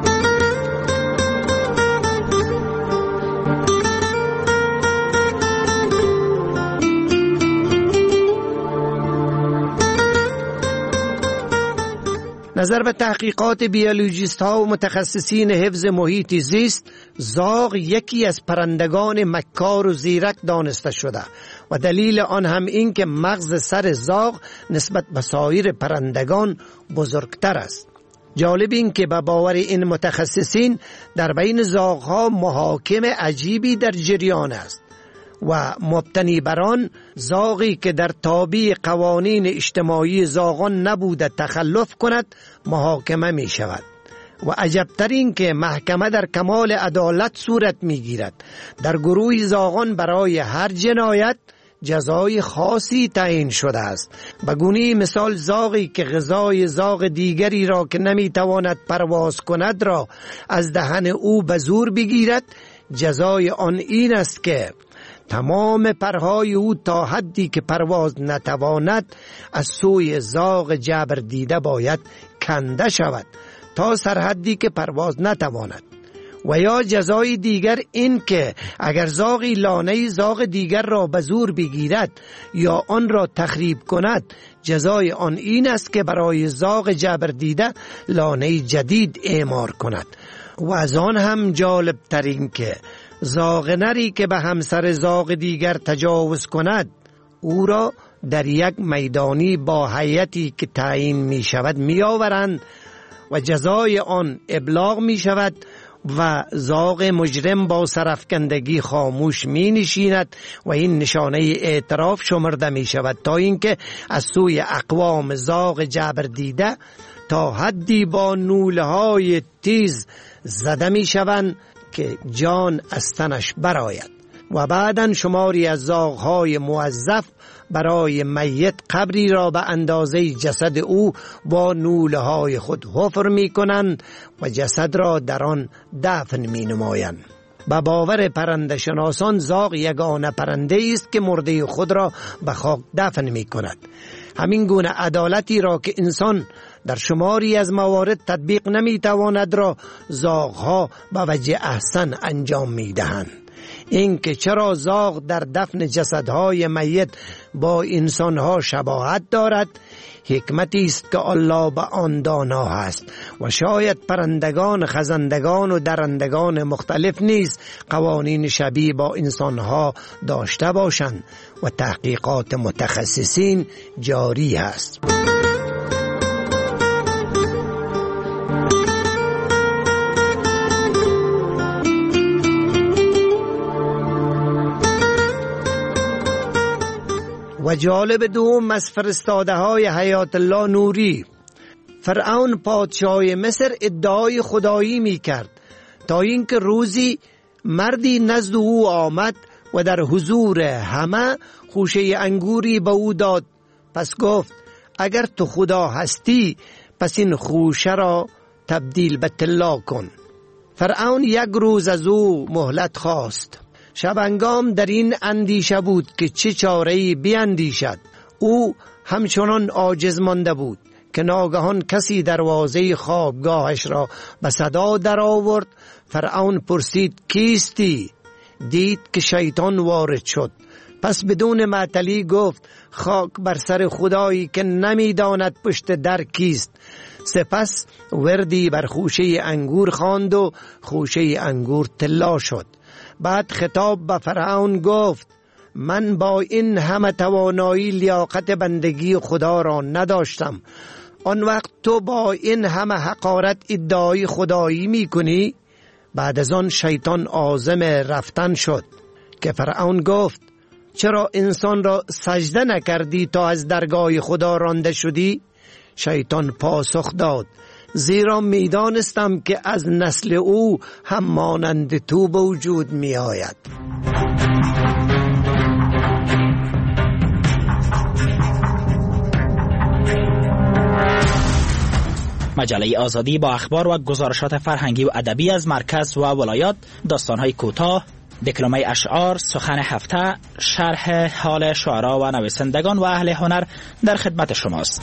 نظر به تحقیقات بیولوژیست ها و متخصصین حفظ محیط زیست، زاغ یکی از پرندگان مکار و زیرک دانسته شده و دلیل آن هم این که مغز سر زاغ نسبت به سایر پرندگان بزرگتر است. جالب این که به باور این متخصصین در بین زاغ ها محاکم عجیبی در جریان است. و مبتنی بران زاغی که در تابع قوانین اجتماعی زاغان نبوده تخلف کند محاکمه می شود. و عجبترین که محکمه در کمال عدالت صورت می گیرد. در گروه زاغان برای هر جنایت جزای خاصی تعیین شده است. بگونه مثال زاغی که غذای زاغ دیگری را که نمی تواند پرواز کند را از دهن او به زور بگیرد، جزای آن این است که تمام پرهای او تا حدی که پرواز نتواند از سوی زاغ جبر دیده باید کنده شود تا سرحدی که پرواز نتواند. و یا جزای دیگر این که اگر زاغی لانه زاغ دیگر را به زور بگیرد یا آن را تخریب کند، جزای آن این است که برای زاغ جبر دیده لانه جدید اعمار کند. و از آن هم جالب ترین که زاغ نری که به همسر زاغ دیگر تجاوز کند، او را در یک میدانی با هیئتی که تعیین می شود می آورند و جزای آن ابلاغ می شود و زاغ مجرم با سرفکندگی خاموش می نشیند و این نشانه اعتراف شمرده می شود تا اینکه از سوی اقوام زاغ جبر دیده تا حدی با نوله های تیز زده می شوند که جان از تنش برآید. و بعداً شماری از زاغ‌های موظف برای میت قبری را به اندازه جسد او با نوله‌های خود حفر می‌کنند و جسد را در آن دفن می‌نمایند. به باور پرنده شناسان زاغ یگانه پرنده است که مرده خود را به خاک دفن می‌کند. همین گونه عدالتی را که انسان در شماری از موارد تطبیق نمی‌تواند را زاغ‌ها به وجه احسن انجام می‌دهند. این که چرا زاغ در دفن جسدهای میت با انسانها شباهت دارد، حکمتی است که الله به آن دانا است و شاید پرندگان، خزندگان و درندگان مختلف نیز قوانین شبیه با انسانها داشته باشند و تحقیقات متخصصین جاری است. و جالب دوم از فرستاده های حیات الله نوری، فرعون پادشاه مصر ادعای خدایی می کرد تا اینکه روزی مردی نزد او آمد و در حضور همه خوشه انگوری به او داد. پس گفت اگر تو خدا هستی پس این خوشه را تبدیل به طلا کن. فرعون یک روز از او مهلت خواست. شبانگام در این اندیشه بود که چه چاره‌ای بیندیشد. او همچنان عاجز مانده بود که ناگهان کسی دروازه خوابگاهش را به صدا در آورد. فرعون پرسید کیستی؟ دید که شیطان وارد شد. پس بدون معطلی گفت خاک بر سر خدایی که نمیداند پشت در کیست. سپس وردی بر خوشه انگور خواند و خوشه انگور طلا شد. بعد خطاب به فرعون گفت من با این همه توانایی لیاقت بندگی خدا را نداشتم، آن وقت تو با این همه حقارت ادعای خدایی می کنی؟ بعد از آن شیطان عازم رفتن شد که فرعون گفت چرا انسان را سجده نکردی تا از درگاه خدا رانده شدی؟ شیطان پاسخ داد زیرا میدانستم که از نسل او هم مانند تو به وجود می آید. مجله آزادی با اخبار و گزارشات فرهنگی و ادبی از مرکز و ولایات، داستان‌های کوتاه، دکلمه اشعار، سخن هفته، شرح حال شعرا و نویسندگان و اهل هنر در خدمت شماست.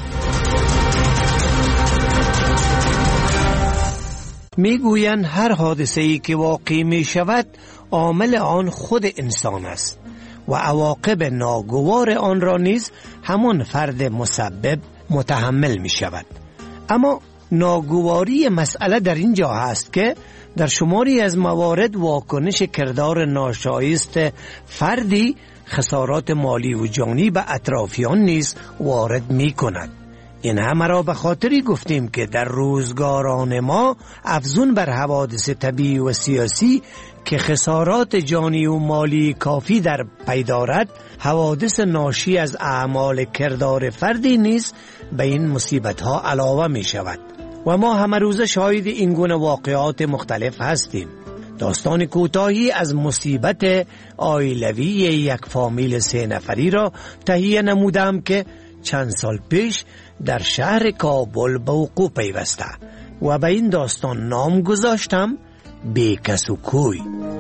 میگویند هر حادثه‌ای که واقع می شود عامل آن خود انسان است و عواقب ناگوار آن را نیز همون فرد مسبب متحمل می شود. اما ناگواری مسئله در این جا هست که در شماری از موارد واکنش کردار ناشایست فردی خسارات مالی و جانی به اطرافیان نیز وارد می کند. این همه را به خاطری گفتیم که در روزگاران ما افزون بر حوادث طبیعی و سیاسی که خسارات جانی و مالی کافی در پی دارد، حوادث ناشی از اعمال کردار فردی نیز به این مصیبت ها علاوه می شود و ما همه روزه شاهد این گونه واقعات مختلف هستیم. داستان کوتاهی از مصیبت عائلوی یک فامیل 3 نفری را تهیه نمودم که چند سال پیش در شهر کابل به وقوع پیوسته و به این داستان نام گذاشتم بیکس و کوی.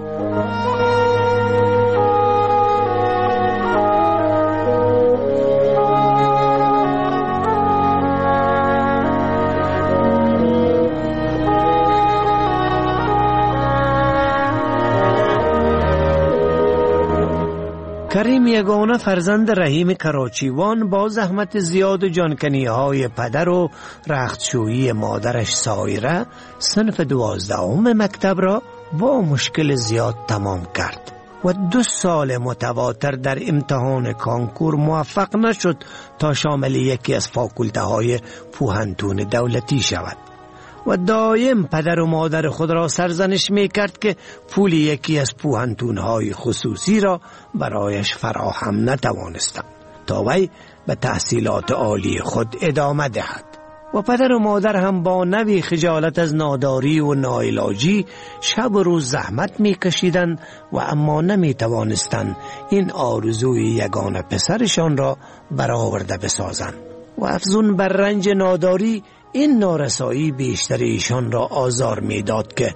کریم یگانه فرزند رحیم کراچیوان با زحمت زیاد و جانکنی های پدر و رختشویی مادرش سایره صنف 12 مکتب را با مشکل زیاد تمام کرد و 2 سال متواتر در امتحان کانکور موفق نشد تا شامل یکی از فاکولته های پوهنتون دولتی شود و دایم پدر و مادر خود را سرزنش می کرد که پول یکی از پوهنتون‌های خصوصی را برایش فراهم نتوانستند تا وی به تحصیلات عالی خود ادامه دهد و پدر و مادر هم با نوی خجالت از ناداری و ناعلاجی شب و روز زحمت می کشیدند و اما نمی توانستند این آرزوی یگانه پسرشان را برآورده بسازند و افزون بر رنج ناداری این نارسایی بیشتر ایشان را آزار میداد که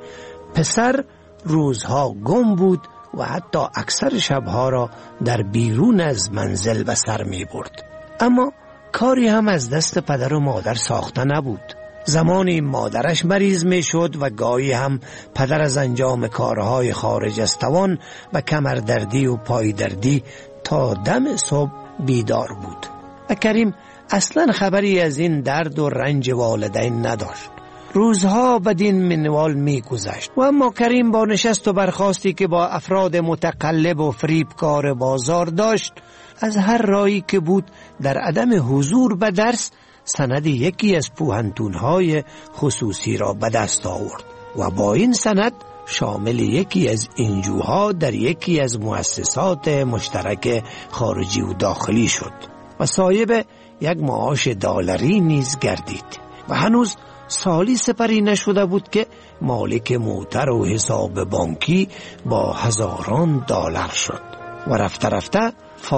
پسر روزها گم بود و حتی اکثر شبها را در بیرون از منزل به سر می برد. اما کاری هم از دست پدر و مادر ساخته نبود. زمانی مادرش مریض می شد و گاهی هم پدر از انجام کارهای خارج از توان و کمردردی و پایدردی تا دم صبح بیدار بود و کریم اصلا خبری از این درد و رنج والدین نداشت. روزها بدین منوال می گذشت و اما کریم با نشست و برخاستی که با افراد متقلب و فریبکار بازار داشت، از هر راهی که بود در عدم حضور به درس سند یکی از پوهنتون‌های خصوصی را به دست آورد و با این سند شامل یکی از انجوها در یکی از مؤسسات مشترک خارجی و داخلی شد و صاحب یک معاش دلاری نیز گردید و هنوز سالی سپری نشده بود که مالک موتر و حساب بانکی با هزاران دلار شد و رفته رفته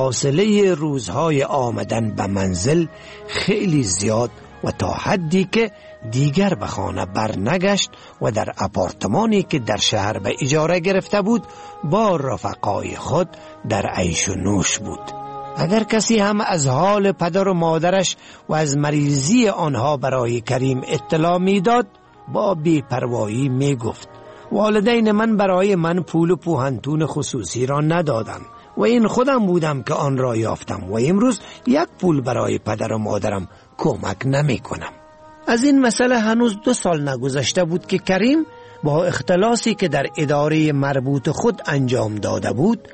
فاصله روزهای آمدن به منزل خیلی زیاد و تا حدی که دیگر به خانه برنگشت و در آپارتمانی که در شهر به اجاره گرفته بود با رفقای خود در عیش و نوش بود. اگر کسی هم از حال پدر و مادرش و از مریضی آنها برای کریم اطلاع میداد، با بی‌پروایی میگفت والدین من برای من پول پوهنتون خصوصی را ندادند و این خودم بودم که آن را یافتم و امروز یک پول برای پدر و مادرم کمک نمی کنم. از این مسئله هنوز 2 سال نگذشته بود که کریم با اختلاسی که در اداره مربوط خود انجام داده بود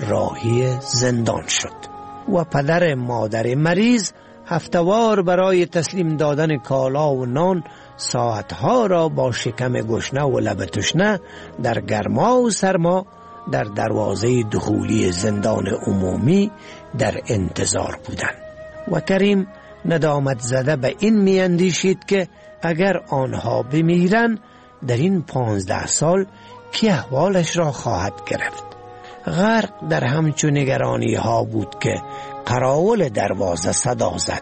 راهی زندان شد و پدر مادر مریض هفته‌وار برای تسلیم دادن کالا و نان ساعتها را با شکم گشنه و لب تشنه در گرما و سرما در دروازه دخولی زندان عمومی در انتظار بودند و کریم ندامت زده به این میاندیشید که اگر آنها بمیرن در این 15 سال کی احوالش را خواهد گرفت. غرق در همچون نگرانی ها بود که قراول دروازه صدا زد: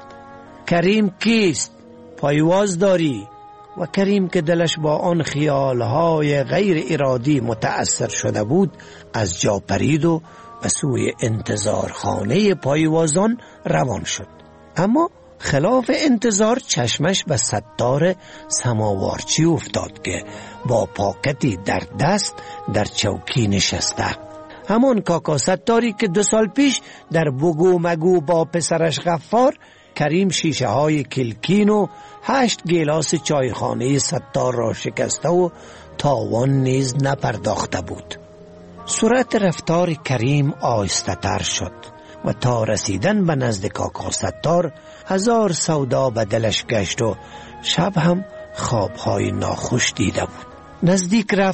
کریم کیست؟ پایواز داری؟ و کریم که دلش با آن خیالهای غیر ارادی متأثر شده بود از جا پرید و به سوی انتظارخانه پایوازان روان شد. اما خلاف انتظار چشمش به ستار سماوارچی افتاد که با پاکتی در دست در چوکی نشسته. همان کاکا ستاری که 2 سال پیش در بگو مگو با پسرش غفار کریم شیشه های کلکین و 8 گیلاس چایخانه ستار را شکسته و تاوان نیز نپرداخته بود. سرعت رفتار کریم آهسته تر شد و تا رسیدن به نزد کاکا ستار 1000 سودا به دلش گشت و شب هم خوابهای ناخوش دیده بود. نزدیک رفت،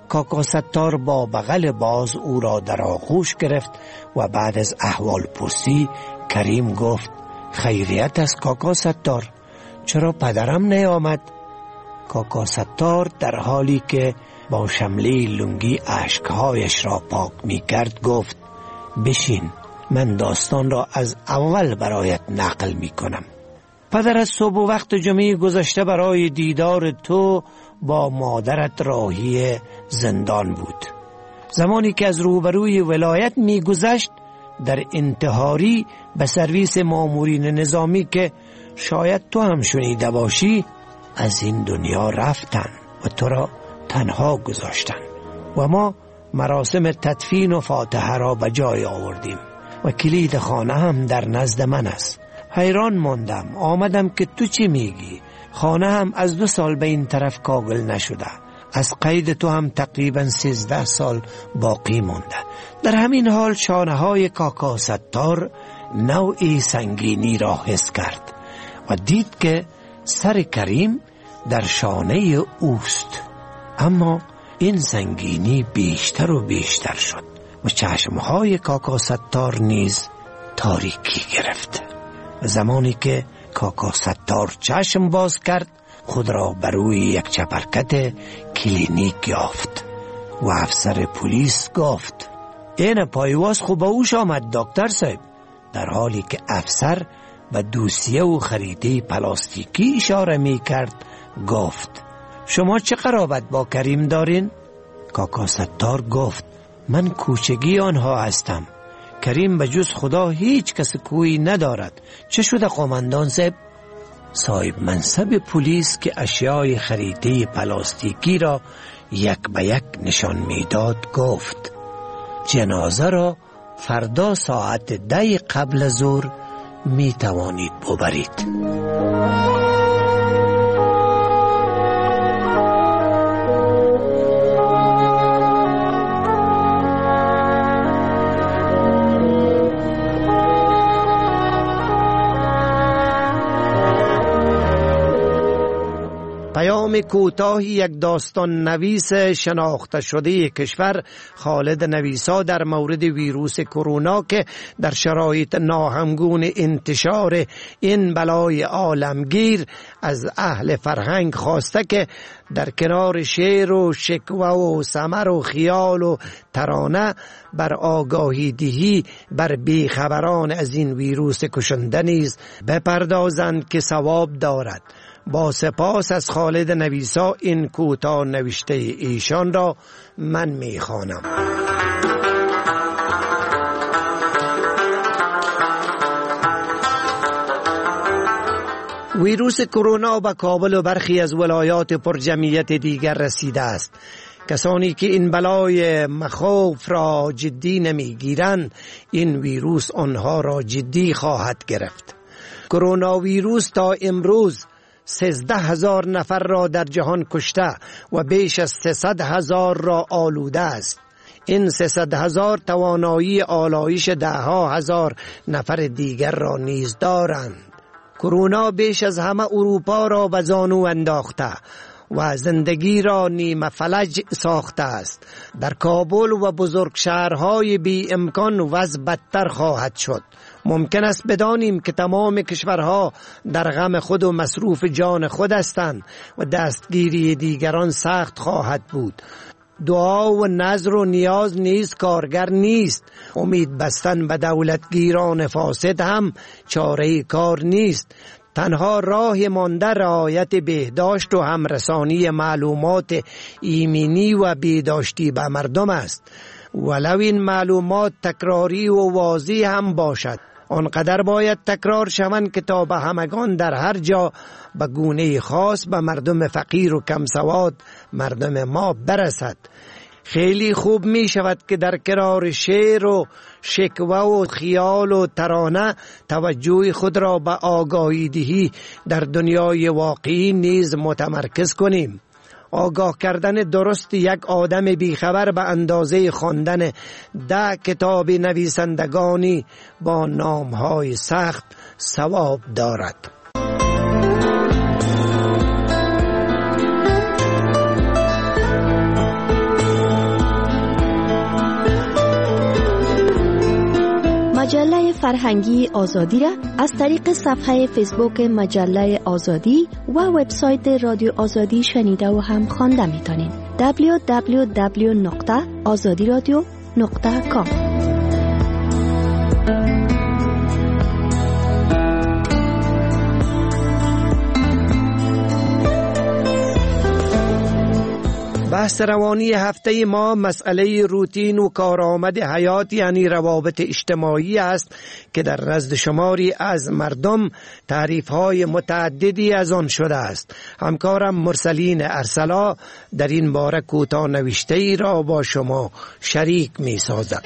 کاکا ستار با بغل باز او را در آغوش گرفت و بعد از احوال پرسی کریم گفت خیریت است کاکا ستار، چرا پدرم نیامد؟ کاکا ستار در حالی که با شمله لنگی اشکهایش را پاک می کرد گفت بشین، من داستان را از اول برایت نقل می کنم. پدر از صبح وقت جمعه گذشته برای دیدار تو با مادرت راهی زندان بود. زمانی که از روبروی ولایت می گذشت در انتحاری به سرویس مامورین نظامی که شاید تو هم شنیده باشی از این دنیا رفتن و تو را تنها گذاشتن و ما مراسم تدفین و فاتحه را به جای آوردیم و کلید خانه هم در نزد من است. حیران ماندم، آمدم که تو چی میگی؟ خانه هم از 2 سال به این طرف کاغل نشده، از قید تو هم تقریبا 13 سال باقی مونده. در همین حال شانه های کاکا ستار نوعی سنگینی را حس کرد و دید که سر کریم در شانه اوست، اما این سنگینی بیشتر و بیشتر شد و چشمهای کاکا ستار نیز تاریکی گرفت. زمانی که کاکا ستار چشم باز کرد خود را بر روی یک چپرکت کلینیک یافت و افسر پلیس گفت این پایواز خوب اوش آمد دکتر صاحب، در حالی که افسر به دوسیه و خریده پلاستیکی اشاره می کرد گفت شما چه قرابت با کریم دارین؟ کاکا ستار گفت من کوچگی آنها هستم، کریم به جز خدا هیچ کس کویی ندارد. چه شده قومندان صاحب منصب پلیس که اشیای خریده پلاستیکی را یک به یک نشان میداد گفت جنازه را فردا ساعت 10 قبل از ظهر می توانید ببرید. پیام کوتاهی یک داستان نویس شناخته شده کشور خالد نویسا در مورد ویروس کرونا که در شرایط ناهمگون انتشار این بلای عالمگیر از اهل فرهنگ خواسته که در کنار شعر و شکوه و ثمر و خیال و ترانه بر آگاهی دهی بر بیخبران از این ویروس کشنده نیز بپردازند که ثواب دارد. با سپاس از خالد نویسا این کوتاه نوشته ایشان را من میخوانم. ویروس کرونا به کابل و برخی از ولایات پرجمعیت دیگر رسیده است. کسانی که این بلای مخوف را جدی نمیگیرند این ویروس آنها را جدی خواهد گرفت. کرونا ویروس تا امروز 13,000 نفر را در جهان کشته و بیش از 300,000 را آلوده است. این 300,000 توانایی آلایش 10,000 نفر دیگر را نیز دارند. کرونا بیش از همه اروپا را به زانو انداخته و زندگی را نیمه فلج ساخته است. در کابل و بزرگ شهرهای بی امکان وضع بدتر خواهد شد. ممکن است بدانیم که تمام کشورها در غم خود و مصروف جان خود هستند و دستگیری دیگران سخت خواهد بود. دعا و نذر و نیاز نیز کارگر نیست. امید بستن به دولتگیران فاسد هم چاره کار نیست. تنها راه مانده رعایت بهداشت و همرسانی معلومات ایمنی و بهداشتی به مردم است. ولو این معلومات تکراری و واضح هم باشد آنقدر باید تکرار شوند که تا به همگان در هر جا به گونه خاص به مردم فقیر و کم سواد مردم ما برسد. خیلی خوب می شود که در کنار شعر و شکوه و خیال و ترانه توجه خود را به آگاهی دهی در دنیای واقعی نیز متمرکز کنیم. آگاه کردن درست یک آدم بیخبر به اندازه خواندن 10 کتاب نویسندگانی با نامهای سخت ثواب دارد. مجله فرهنگی آزادی را از طریق صفحه فیسبوک مجله آزادی و وبسایت رادیو آزادی شنیده و هم خوانده میتونید. www.azadiradio.com. بحث روانی هفته ما مسئله روتین و کارآمد حیات یعنی روابط اجتماعی است که در نزد شماری از مردم تعریف‌های متعددی از آن شده است. همکارم مرسلین ارسلا در این باره کوتاه نوشته‌ای را با شما شریک می‌سازد.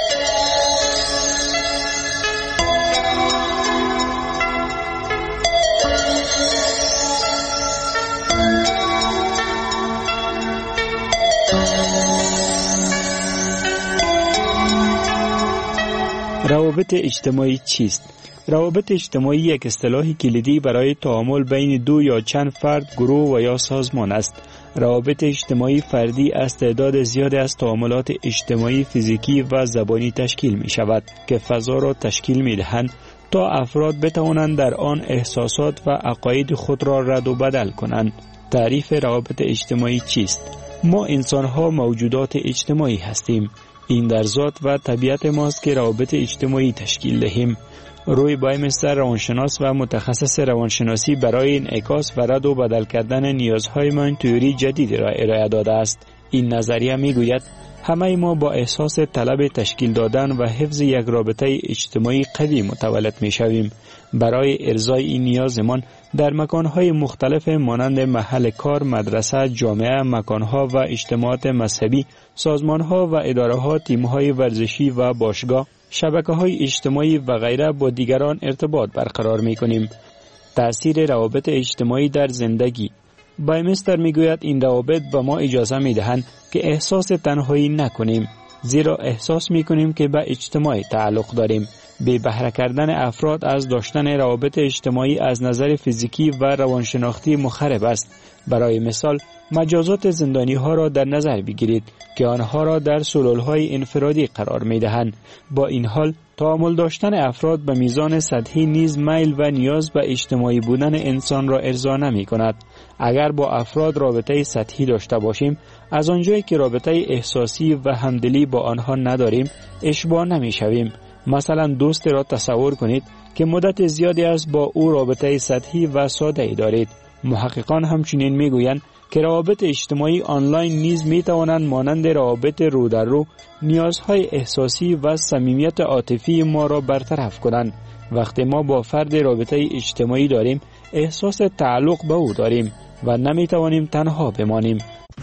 روابط اجتماعی چیست؟ روابط اجتماعی یک اصطلاح کلیدی برای تعامل بین دو یا چند فرد، گروه و یا سازمان است. روابط اجتماعی فردی از تعداد زیادی از تعاملات اجتماعی فیزیکی و زبانی تشکیل می شود که فضا را تشکیل می دهند تا افراد بتوانند در آن احساسات و عقاید خود را رد و بدل کنند. تعریف روابط اجتماعی چیست؟ ما انسان‌ها موجودات اجتماعی هستیم. این در ذات و طبیعت ماست که روابط اجتماعی تشکیل دهیم. روی بایمستر روانشناس و متخصص روانشناسی برای انعکاس و رد و بدل کردن نیازهایمان تئوری جدیدی را ارائه داده است. این نظریه میگوید همه ما با احساس طلب تشکیل دادن و حفظ یک رابطه اجتماعی قوی متولد میشویم. برای ارضای این نیازمان در مکانهای مختلف مانند محل کار، مدرسه، جامعه، مکانها و اجتماعات مذهبی، سازمانها و اداره‌ها، تیم‌های ورزشی و باشگاه، شبکه‌های اجتماعی و غیره با دیگران ارتباط برقرار می‌کنیم. تأثیر روابط اجتماعی در زندگی. بایمستر میگوید این روابط به ما اجازه می‌دهند که احساس تنهایی نکنیم، زیرا احساس می‌کنیم که به اجتماع تعلق داریم. به بهره کردن افراد از داشتن روابط اجتماعی از نظر فیزیکی و روانشناختی مخرب است. برای مثال مجازات زندانی ها را در نظر بگیرید که آنها را در سلولهای انفرادی قرار می دهند. با این حال تعامل داشتن افراد به میزان سطحی نیز میل و نیاز به اجتماعی بودن انسان را ارضا نمی کند. اگر با افراد رابطه سطحی داشته باشیم، از آنجایی که رابطه احساسی و همدلی با آنها نداریم اشباع نمی شویم. مثلا دوست را تصور کنید که مدت زیادی است با او رابطه سطحی و ساده ای دارید. محققان همچنین میگویند که روابط اجتماعی آنلاین نیز میتوانند مانند روابط رو در رو نیازهای احساسی و صمیمیت عاطفی ما را برطرف کنند. وقتی ما با فرد رابطه اجتماعی داریم، احساس تعلق به او داریم و نمیتوانیم تنها بمانیم.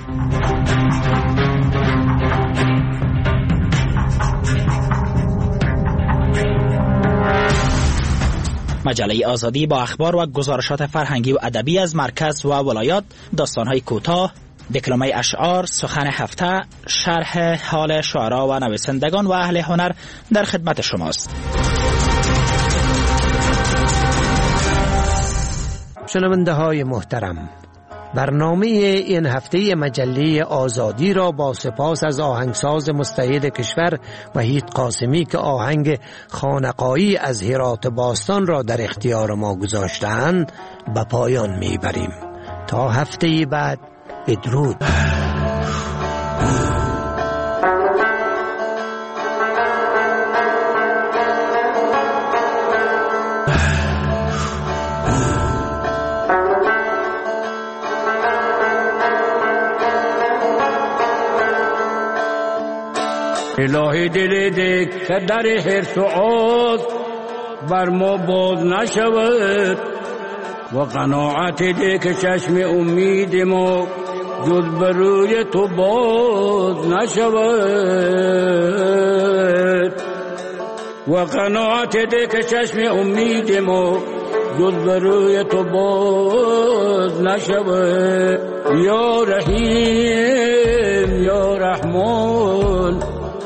مجله آزادی با اخبار و گزارشات فرهنگی و ادبی از مرکز و ولایات، داستان‌های کوتاه، دکلمه اشعار، سخن هفته، شرح حال شعرا و نویسندگان و اهل هنر در خدمت شماست. شنونده های محترم، برنامه این هفته مجله آزادی را با سپاس از آهنگساز مستعد کشور وحید قاسمی که آهنگ خانقایی از هرات باستان را در اختیار ما گذاشتند به پایان میبریم. تا هفته بعد، بدرود. الهی دل ده که در حرص و آز بر ما باز نشود و قناعت ده که چشم امید ما جز بروی تو باز نشود و قناعت ده که چشم امید ما جز بروی تو باز نشود. یا رحیم یا رحمان،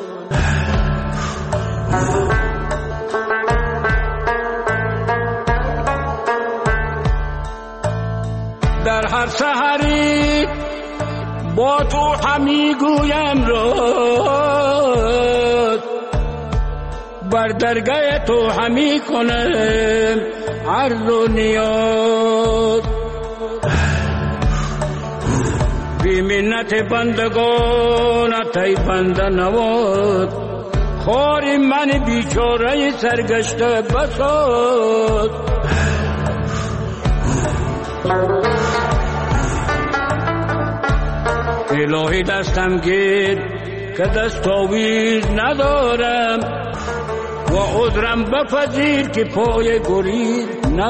در هر سحری با تو همی گویم راز، بر درگاه تو همی کنم عرض و نیاز. بی منت بندگانت ای بنده نواز، خار من بیچاره سرگشته بساز. الهی دستم گیر که دستاویز ندارم و عذرم بپذیر که پای گریز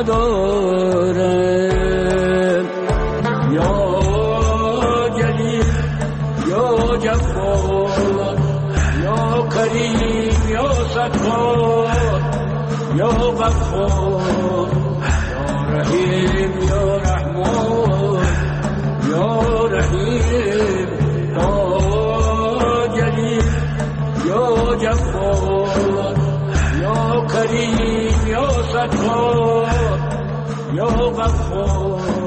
ندارم. یا جلیل یا جبار یا کریم یا ستار یا غفار یا رحیم یا رحمان یا رحیم یا جلیل یا جبار یا کریم یا ستار یا غفار